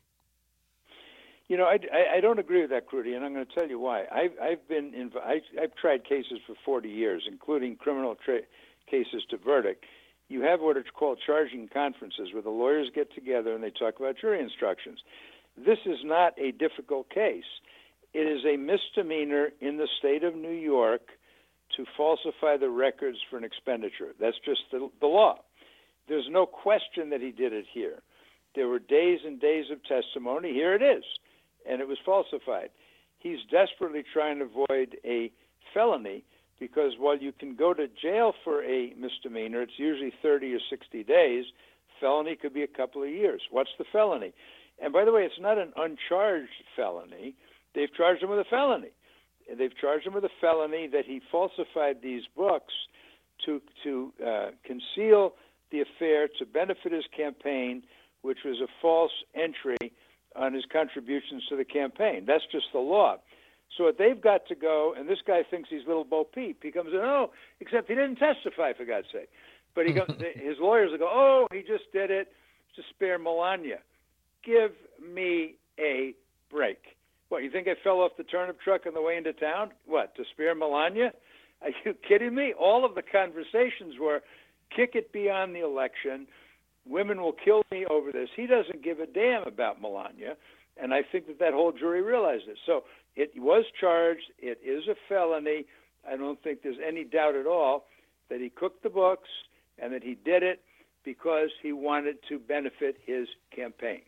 You know, I, I, I don't agree with that, Crudy, and I'm going to tell you why. I've I've been in, I, I've tried cases for forty years, including criminal tra- cases to verdict. You have what are called charging conferences, where the lawyers get together and they talk about jury instructions. This is not a difficult case. It is a misdemeanor in the state of New York to falsify the records for an expenditure. That's just the, the law. There's no question that he did it here. There were days and days of testimony. Here it is, and it was falsified. He's desperately trying to avoid a felony because while you can go to jail for a misdemeanor, it's usually thirty or sixty days. Felony could be a couple of years. What's the felony? And by the way, it's not an uncharged felony. They've charged him with a felony. They've charged him with a felony that he falsified these books to to uh, conceal the affair to benefit his campaign, which was a false entry on his contributions to the campaign. That's just the law. So what they've got to go, and this guy thinks he's little Bo Peep. He comes in, oh, except he didn't testify, for God's sake. But he goes, his lawyers will go, oh, he just did it to spare Melania. Give me a break. What, you think I fell off the turnip truck on the way into town? What, to spare Melania? Are you kidding me? All of the conversations were, kick it beyond the election. Women will kill me over this. He doesn't give a damn about Melania, and I think that that whole jury realized it. So it was charged. It is a felony. I don't think there's any doubt at all that he cooked the books and that he did it because he wanted to benefit his campaign.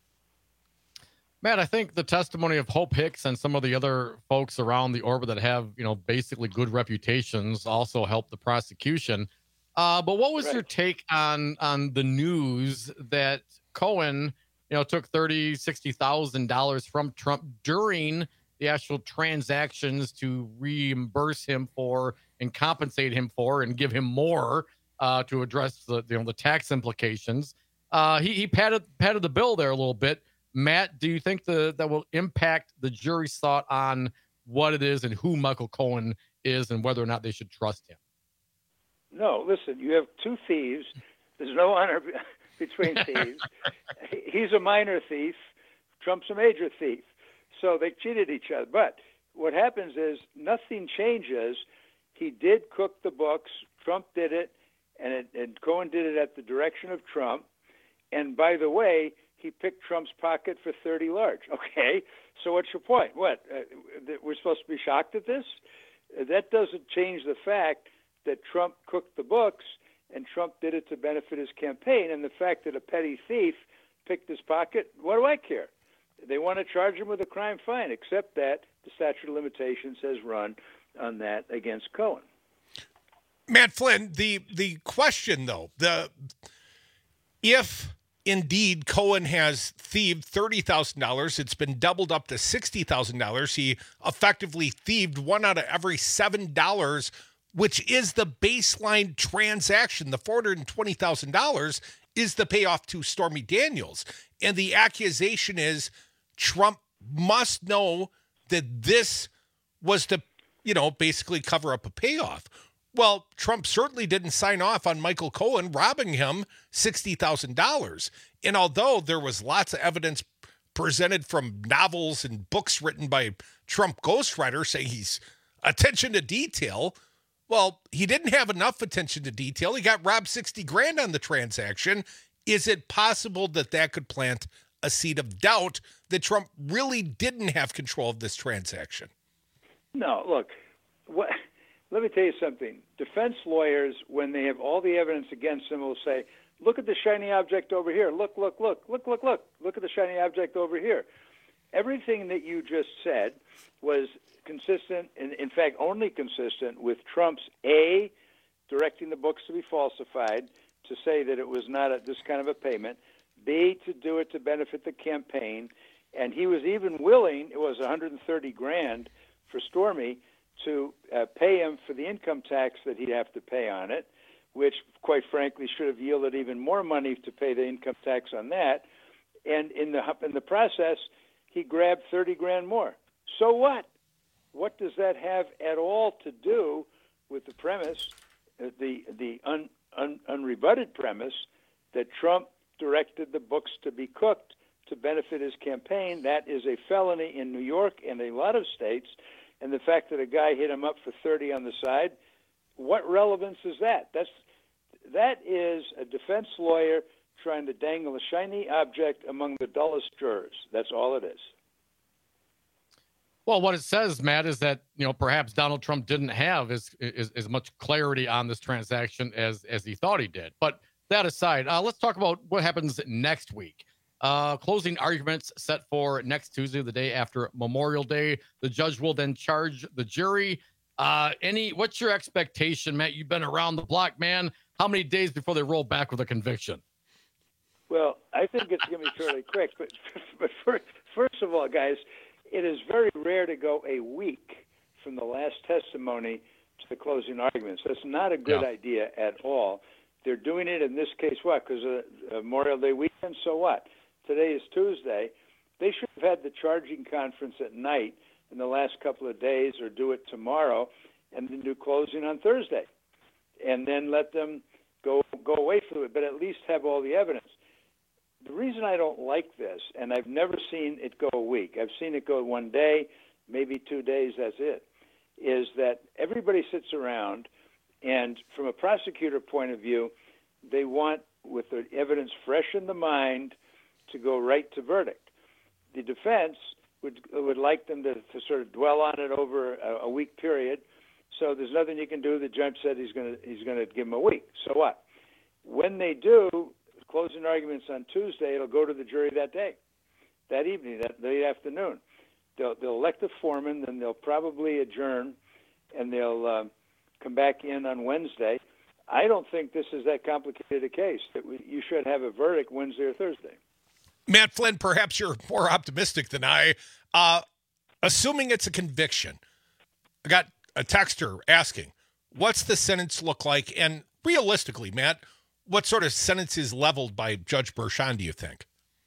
Matt, I think the testimony of Hope Hicks and some of the other folks around the orbit that have, you know, basically good reputations also helped the prosecution. Uh, but what was right. your take on on the news that Cohen, you know, took thirty, sixty thousand dollars from Trump during the actual transactions to reimburse him for and compensate him for and give him more uh, to address the you know the tax implications? Uh, he he patted patted the bill there a little bit. Matt, do you think the, that will impact the jury's thought on what it is and who Michael Cohen is and whether or not they should trust him? No, listen, you have two thieves. There's no honor between thieves. He's a minor thief. Trump's a major thief. So they cheated each other. But what happens is nothing changes. He did cook the books. Trump did it, and, it, and Cohen did it at the direction of Trump. And by the way, he picked Trump's pocket for thirty large. Okay, so what's your point? What, uh, we're supposed to be shocked at this? That doesn't change the fact that Trump cooked the books and Trump did it to benefit his campaign. And the fact that a petty thief picked his pocket, what do I care? They want to charge him with a crime, fine, except that the statute of limitations has run on that against Cohen. Matt Flynn, the the question, though, the if indeed Cohen has thieved thirty thousand dollars, it's been doubled up to sixty thousand dollars. He effectively thieved one out of every seven dollars, which is the baseline transaction. The four hundred twenty thousand dollars is the payoff to Stormy Daniels. And the accusation is Trump must know that this was to, you know, basically cover up a payoff. Well, Trump certainly didn't sign off on Michael Cohen robbing him sixty thousand dollars. And although there was lots of evidence presented from novels and books written by Trump ghostwriters saying he's attention to detail, well, he didn't have enough attention to detail. He got robbed sixty grand on the transaction. Is it possible that that could plant a seed of doubt that Trump really didn't have control of this transaction? No, look, what, let me tell you something. Defense lawyers, when they have all the evidence against them, will say, look at the shiny object over here. Look, look, look, look, look, look. Look at the shiny object over here. Everything that you just said was consistent, and in fact, only consistent with Trump's A, directing the books to be falsified, to say that it was not a, this kind of a payment, B, to do it to benefit the campaign, and he was even willing, it was one hundred thirty grand for Stormy, to uh, pay him for the income tax that he'd have to pay on it, which, quite frankly, should have yielded even more money to pay the income tax on that. And in the in the process, he grabbed thirty grand more. So what? What does that have at all to do with the premise, uh, the the un, un, unrebutted premise, that Trump directed the books to be cooked to benefit his campaign? That is a felony in New York and a lot of states. And the fact that a guy hit him up for thirty on the side, what relevance is that? That's that is a defense lawyer trying to dangle a shiny object among the dullest jurors. That's all it is. Well, what it says, Matt, is that, you know, perhaps Donald Trump didn't have as, as, as much clarity on this transaction as, as he thought he did. But that aside, uh, let's talk about what happens next week. Uh, closing arguments set for next Tuesday, the day after Memorial Day. The judge will then charge the jury. Uh, any, what's your expectation, Matt? You've been around the block, man. How many days before they roll back with a conviction? Well, I think it's going to be fairly quick. But, but first, first of all, guys, it is very rare to go a week from the last testimony to the closing arguments. That's not a good Yeah. idea at all. They're doing it in this case, what? Because of uh, Memorial Day weekend, so what? Today is Tuesday. They should have had the charging conference at night in the last couple of days, or do it tomorrow, and then do closing on Thursday, and then let them go go away from it, but at least have all the evidence. The reason I don't like this, and I've never seen it go a week, I've seen it go one day, maybe two days, that's it, is that everybody sits around, and from a prosecutor point of view, they want, with the evidence fresh in the mind, to go right to verdict. The defense would would like them to, to sort of dwell on it over a, a week period. So there's nothing you can do. The judge said he's going to he's going to give them a week. So what? When they do closing arguments on Tuesday, it'll go to the jury that day, that evening, that late afternoon. They'll they'll elect a foreman, then they'll probably adjourn, and they'll uh, come back in on Wednesday. I don't think this is that complicated a case. That we, you should have a verdict Wednesday or Thursday. Matt Flynn, perhaps you're more optimistic than I. Uh, assuming it's a conviction, I got a texter asking, what's the sentence look like? And realistically, Matt, what sort of sentence is leveled by Judge Bershon, do you think?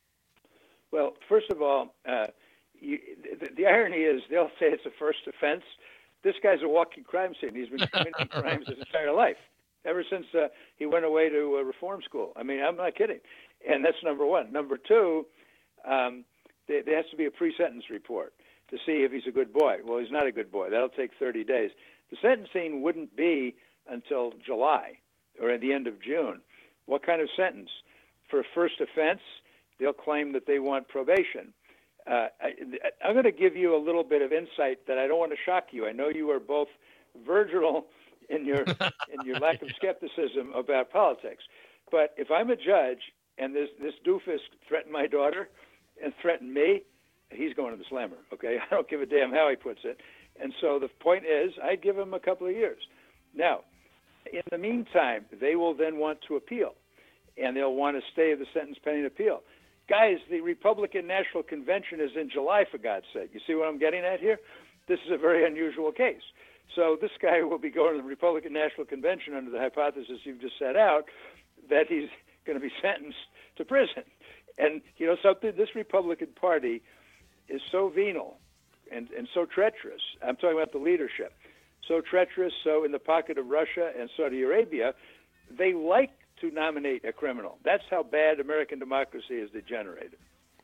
Well, first of all, uh, you, the, the irony is they'll say it's a first offense. This guy's a walking crime scene. He's been committing crimes his entire life, ever since uh, he went away to uh, reform school. I mean, I'm not kidding. And that's number one. Number two, um, there, there has to be a pre-sentence report to see if he's a good boy. Well, he's not a good boy. That'll take thirty days. The sentencing wouldn't be until July or at the end of June. What kind of sentence? For a first offense, they'll claim that they want probation. Uh, I, I'm going to give you a little bit of insight that I don't want to shock you. I know you are both virginal in your in your lack of skepticism about politics. But if I'm a judge and this this doofus threatened my daughter and threatened me, he's going to the slammer, okay? I don't give a damn how he puts it. And so the point is, I'd give him a couple of years. Now, in the meantime, they will then want to appeal, and they'll want to stay the sentence pending appeal. Guys, the Republican National Convention is in July, for God's sake. You see what I'm getting at here? This is a very unusual case. So this guy will be going to the Republican National Convention under the hypothesis you've just set out, that he's going to be sentenced to prison. And, you know something, this Republican Party is so venal and, and so treacherous. I'm talking about the leadership. So treacherous, so in the pocket of Russia and Saudi Arabia, they like to nominate a criminal. That's how bad American democracy is degenerated.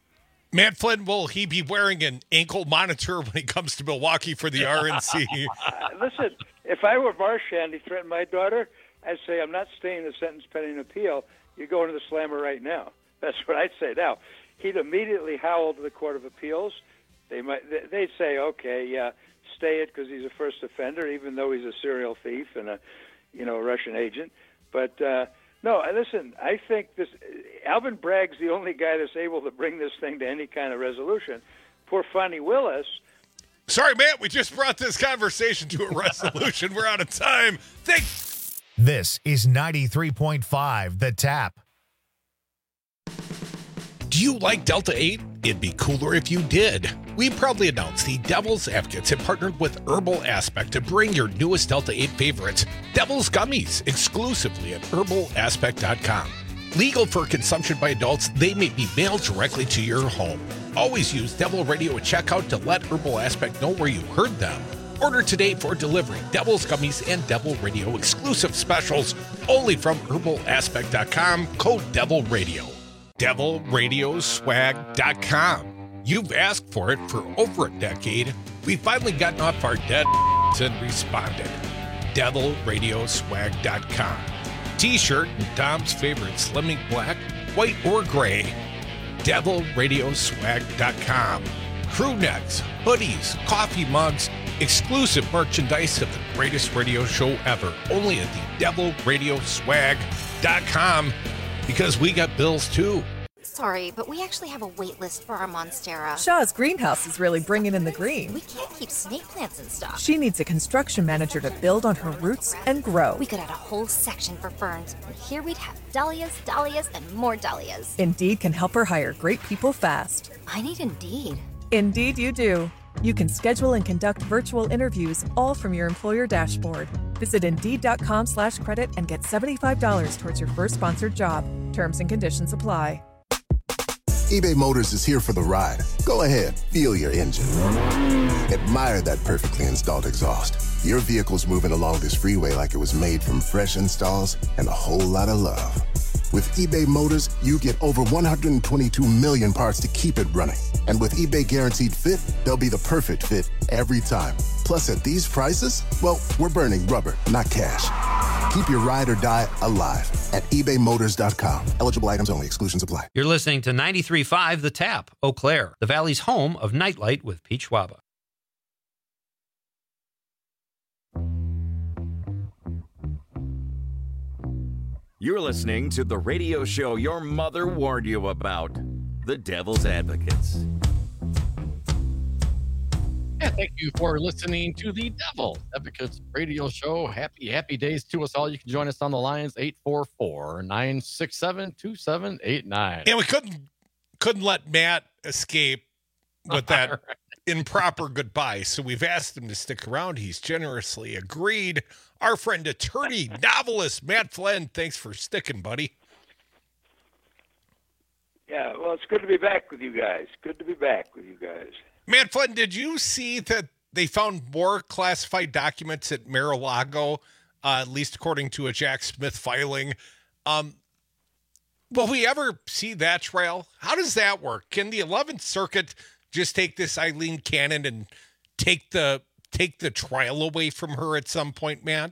Matt Flynn, will he be wearing an ankle monitor when he comes to Milwaukee for the R N C? uh, listen, if I were Marchand and he threatened my daughter, I'd say, I'm not staying the sentence pending appeal. You're going to the slammer right now. That's what I'd say. Now, he'd immediately howl to the Court of Appeals. They might, they'd say, okay, yeah, stay it because he's a first offender, even though he's a serial thief and a, you know, a Russian agent. But uh, no, listen, I think this Alvin Bragg's the only guy that's able to bring this thing to any kind of resolution. Poor Fonnie Willis. Sorry, Matt, we just brought this conversation to a resolution. We're out of time. Thank. This is ninety-three point five The Tap. Do you like Delta eight? It'd be cooler if you did. We proudly announce the Devil's Advocates have partnered with Herbal Aspect to bring your newest Delta eight favorites, Devil's Gummies, exclusively at herbal aspect dot com. Legal for consumption by adults, they may be mailed directly to your home. Always use Devil Radio at checkout to let Herbal Aspect know where you heard them. Order today for delivery. Devil's Gummies and Devil Radio exclusive specials only from herbal aspect dot com, code Devil Radio. devil radio swag dot com. You've asked for it for over a decade. We've finally gotten off our dead and responded. devil radio swag dot com. T-shirt and Dom's favorite Slimming Black, white or gray. devil radio swag dot com. Crew necks, hoodies, coffee mugs, exclusive merchandise of the greatest radio show ever. Only at the devil radio swag dot com, because we got bills too. Sorry, but we actually have a wait list for our Monstera. Shaw's greenhouse is really bringing in the green. We can't keep snake plants in stock. She needs a construction manager to build on her roots and grow. We could add a whole section for ferns, and here we'd have dahlias, dahlias, and more dahlias. Indeed can help her hire great people fast. I need Indeed. Indeed you do. You can schedule and conduct virtual interviews all from your employer dashboard. Visit Indeed.com slash credit and get seventy-five dollars towards your first sponsored job. Terms and conditions apply. eBay Motors is here for the ride. Go ahead, feel your engine. Admire that perfectly installed exhaust. Your vehicle's moving along this freeway like it was made from fresh installs and a whole lot of love. With eBay Motors, you get over one hundred twenty-two million parts to keep it running. And with eBay Guaranteed Fit, they'll be the perfect fit every time. Plus, at these prices, well, we're burning rubber, not cash. Keep your ride or die alive at ebay motors dot com. Eligible items only. Exclusions apply. You're listening to ninety-three point five The Tap, Eau Claire, the Valley's home of Nightlight with Pete Schwaba. You're listening to the radio show your mother warned you about, The Devil's Advocates. And thank you for listening to the Devil's Advocates radio show. Happy, happy days to us all. You can join us on the lines, eight four four, nine six seven, two seven eight nine. And we couldn't couldn't let Matt escape with that right. improper goodbye, so we've asked him to stick around. He's generously agreed. Our friend, attorney, novelist Matt Flynn, thanks for sticking, buddy. Yeah, well, it's good to be back with you guys. Good to be back with you guys. Matt Flynn, did you see that they found more classified documents at Mar-a-Lago, uh, at least according to a Jack Smith filing? Um, will we ever see that trail? How does that work? Can the eleventh Circuit just take this Eileen Cannon and take the take the trial away from her at some point, Matt?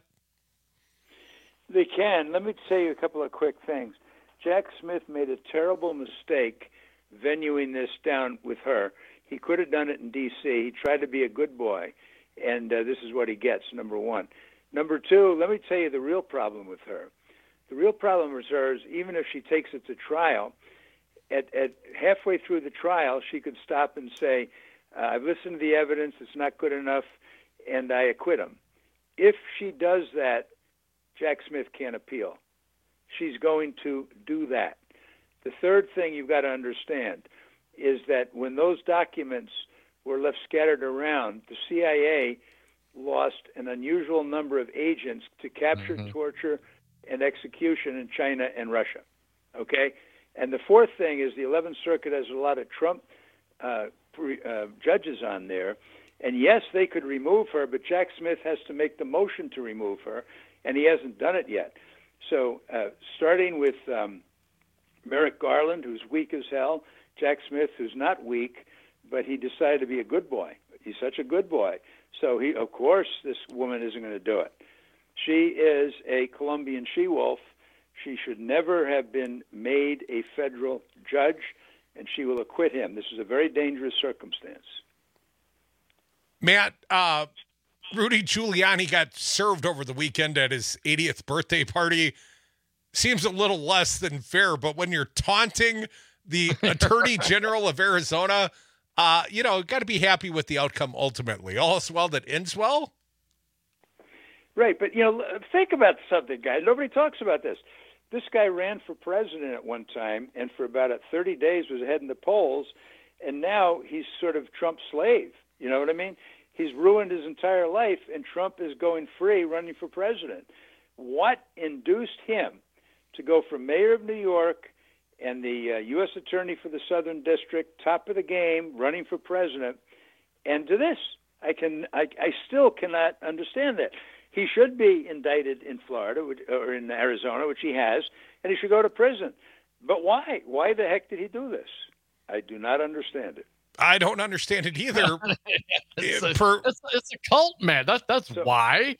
They can. Let me tell you a couple of quick things. Jack Smith made a terrible mistake venuing this down with her. He could have done it in D C He tried to be a good boy, and uh, this is what he gets, number one. Number two, let me tell you the real problem with her. The real problem with her is even if she takes it to trial, at, at halfway through the trial, she could stop and say, uh, I've listened to the evidence, it's not good enough, and I acquit him. If she does that, Jack Smith can't appeal. She's going to do that. The third thing you've got to understand is that when those documents were left scattered around, the C I A lost an unusual number of agents to capture, mm-hmm. torture, and execution in China and Russia. Okay? And the fourth thing is the eleventh Circuit has a lot of Trump uh, pre, uh, judges on there. And yes, they could remove her, but Jack Smith has to make the motion to remove her, and he hasn't done it yet. So uh, starting with um, Merrick Garland, who's weak as hell, Jack Smith, who's not weak, but he decided to be a good boy. He's such a good boy. So, he, of course, this woman isn't going to do it. She is a Colombian she-wolf. She should never have been made a federal judge, and she will acquit him. This is a very dangerous circumstance. Matt, uh, Rudy Giuliani got served over the weekend at his eightieth birthday party. Seems a little less than fair, but when you're taunting the Attorney General of Arizona, uh, you know, got to be happy with the outcome ultimately. All is well that ends well. Right, but, you know, think about something, guys. Nobody talks about this. This guy ran for president at one time, and for about thirty days was ahead in the polls, and now he's sort of Trump's slave. You know what I mean? He's ruined his entire life, and Trump is going free, running for president. What induced him to go from mayor of New York and the uh, U S attorney for the Southern District, top of the game, running for president, and to this? I can, I, I still cannot understand that. He should be indicted in Florida which, or in Arizona, which he has, and he should go to prison. But why? Why the heck did he do this? I do not understand it. I don't understand it either. it's, a, per, it's, it's a cult, man. That's that's so, why.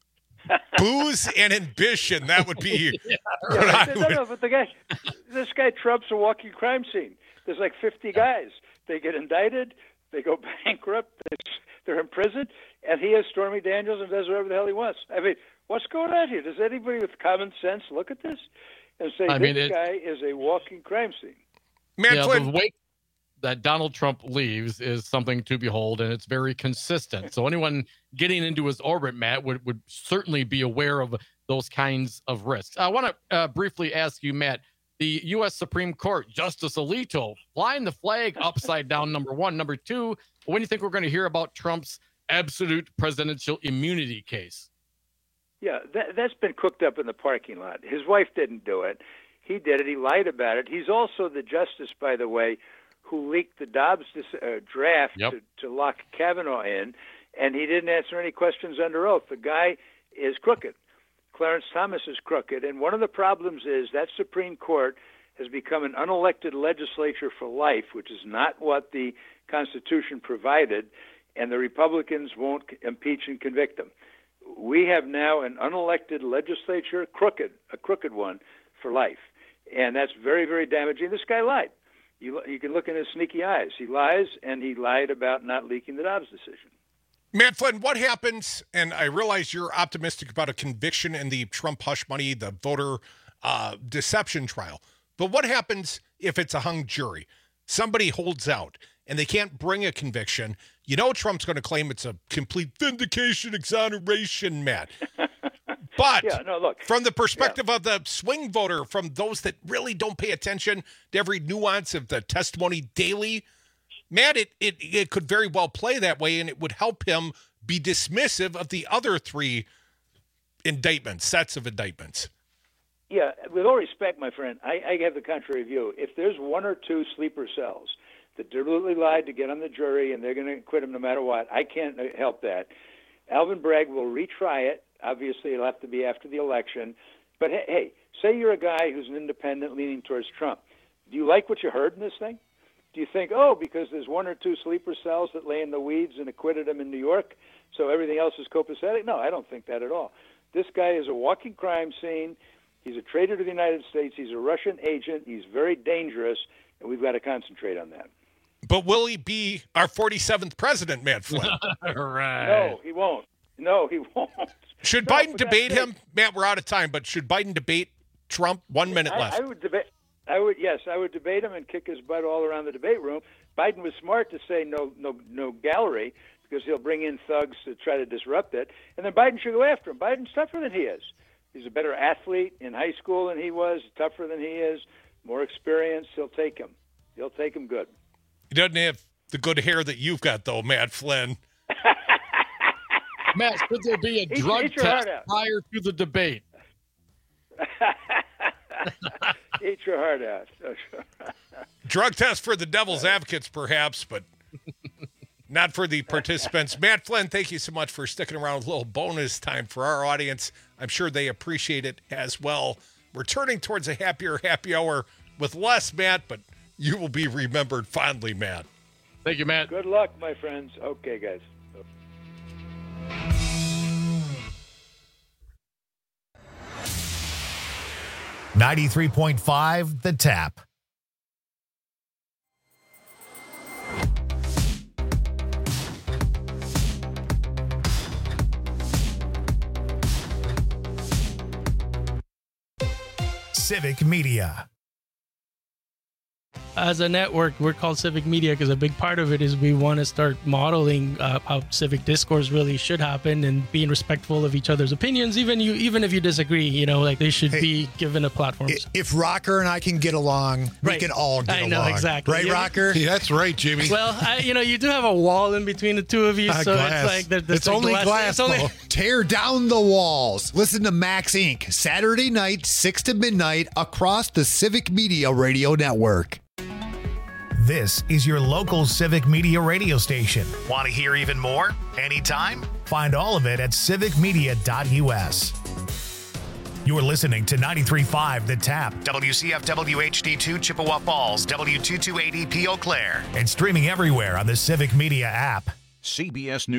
Booze and ambition. That would be. yeah, yeah, no, would... no, but the guy, this guy Trump's a walking crime scene. There's like fifty guys. They get indicted. They go bankrupt. They're in prison, and he has Stormy Daniels and does whatever the hell he wants. I mean, what's going on here? Does anybody with common sense look at this and say I this mean, it, guy is a walking crime scene? Man, yeah, the way that Donald Trump leaves is something to behold, and it's very consistent. So anyone getting into his orbit, Matt, would, would certainly be aware of those kinds of risks. I want to uh, briefly ask you, Matt, the U S Supreme Court, Justice Alito, flying the flag upside down, number one. Number two, when do you think we're going to hear about Trump's absolute presidential immunity case? Yeah, that, that's been cooked up in the parking lot. His wife didn't do it. He did it. He lied about it. He's also the justice, by the way, who leaked the Dobbs uh, draft yep. to, to lock Kavanaugh in, and he didn't answer any questions under oath. The guy is crooked. Clarence Thomas is crooked, and one of the problems is that Supreme Court has become an unelected legislature for life, which is not what the Constitution provided, and the Republicans won't impeach and convict them. We have now an unelected legislature, crooked, a crooked one, for life, and that's very, very damaging. This guy lied. You, you can look in his sneaky eyes. He lies, and he lied about not leaking the Dobbs decision. Matt Flynn, what happens, and I realize you're optimistic about a conviction in the Trump hush money, the voter uh, deception trial, but what happens if it's a hung jury? Somebody holds out, and they can't bring a conviction. You know Trump's going to claim it's a complete vindication, exoneration, Matt. But yeah, no, look, from the perspective yeah. of the swing voter, from those that really don't pay attention to every nuance of the testimony daily, Matt, it, it, it could very well play that way, and it would help him be dismissive of the other three indictments, sets of indictments. Yeah, with all respect, my friend, I, I have the contrary view. If there's one or two sleeper cells that deliberately lied to get on the jury and they're going to acquit him no matter what, I can't help that. Alvin Bragg will retry it. Obviously, it'll have to be after the election. But hey, hey, say you're a guy who's an independent leaning towards Trump. Do you like what you heard in this thing? Do you think, oh, because there's one or two sleeper cells that lay in the weeds and acquitted him in New York, so everything else is copacetic? No, I don't think that at all. This guy is a walking crime scene. He's a traitor to the United States. He's a Russian agent. He's very dangerous, and we've got to concentrate on that. But will he be our forty-seventh president, Matt Flynn? Right. No, he won't. No, he won't. Should no, Biden debate him? Matt, we're out of time, but should Biden debate Trump? One minute I, left. I would debate. I would yes, I would debate him and kick his butt all around the debate room. Biden was smart to say no, no, no gallery because he'll bring in thugs to try to disrupt it, and then Biden should go after him. Biden's tougher than he is. He's a better athlete in high school than he was, tougher than he is, more experience. He'll take him. He'll take him good. He doesn't have the good hair that you've got, though, Matt Flynn. Matt, should there be a Eat- drug eat your test heart out. prior to the debate? Eat your heart out. Drug test for the devil's advocates, perhaps, but not for the participants. Matt Flynn, thank you so much for sticking around with a little bonus time for our audience. I'm sure they appreciate it as well. We're turning towards a happier happy hour with less Matt, but you will be remembered fondly, Matt. Thank you, Matt. Good luck, my friends. Okay, guys. ninety-three point five The Tap. Civic Media. as a network, we're called Civic Media because a big part of it is we want to start modeling uh, how civic discourse really should happen and being respectful of each other's opinions, even you, even if you disagree. You know, like they should Hey, be given a platform. If Rocker and I can get along, we Right. can all get I along. know, exactly. Right, Yeah. Rocker? Yeah, that's right, Jimmy. Well, I, you know, you do have a wall in between the two of you, Uh, so glass. it's like there- there's it's like only glass. It's only, though. Tear down the walls. Listen to Max Incorporated. Saturday night, six to midnight, across the Civic Media Radio Network. This is your local Civic Media radio station. Want to hear even more? Anytime? Find all of it at civic media dot u s. You're listening to ninety-three point five The Tap, W C F W H D two Chippewa Falls, W two two eight E P Eau Claire, and streaming everywhere on the Civic Media app. C B S News.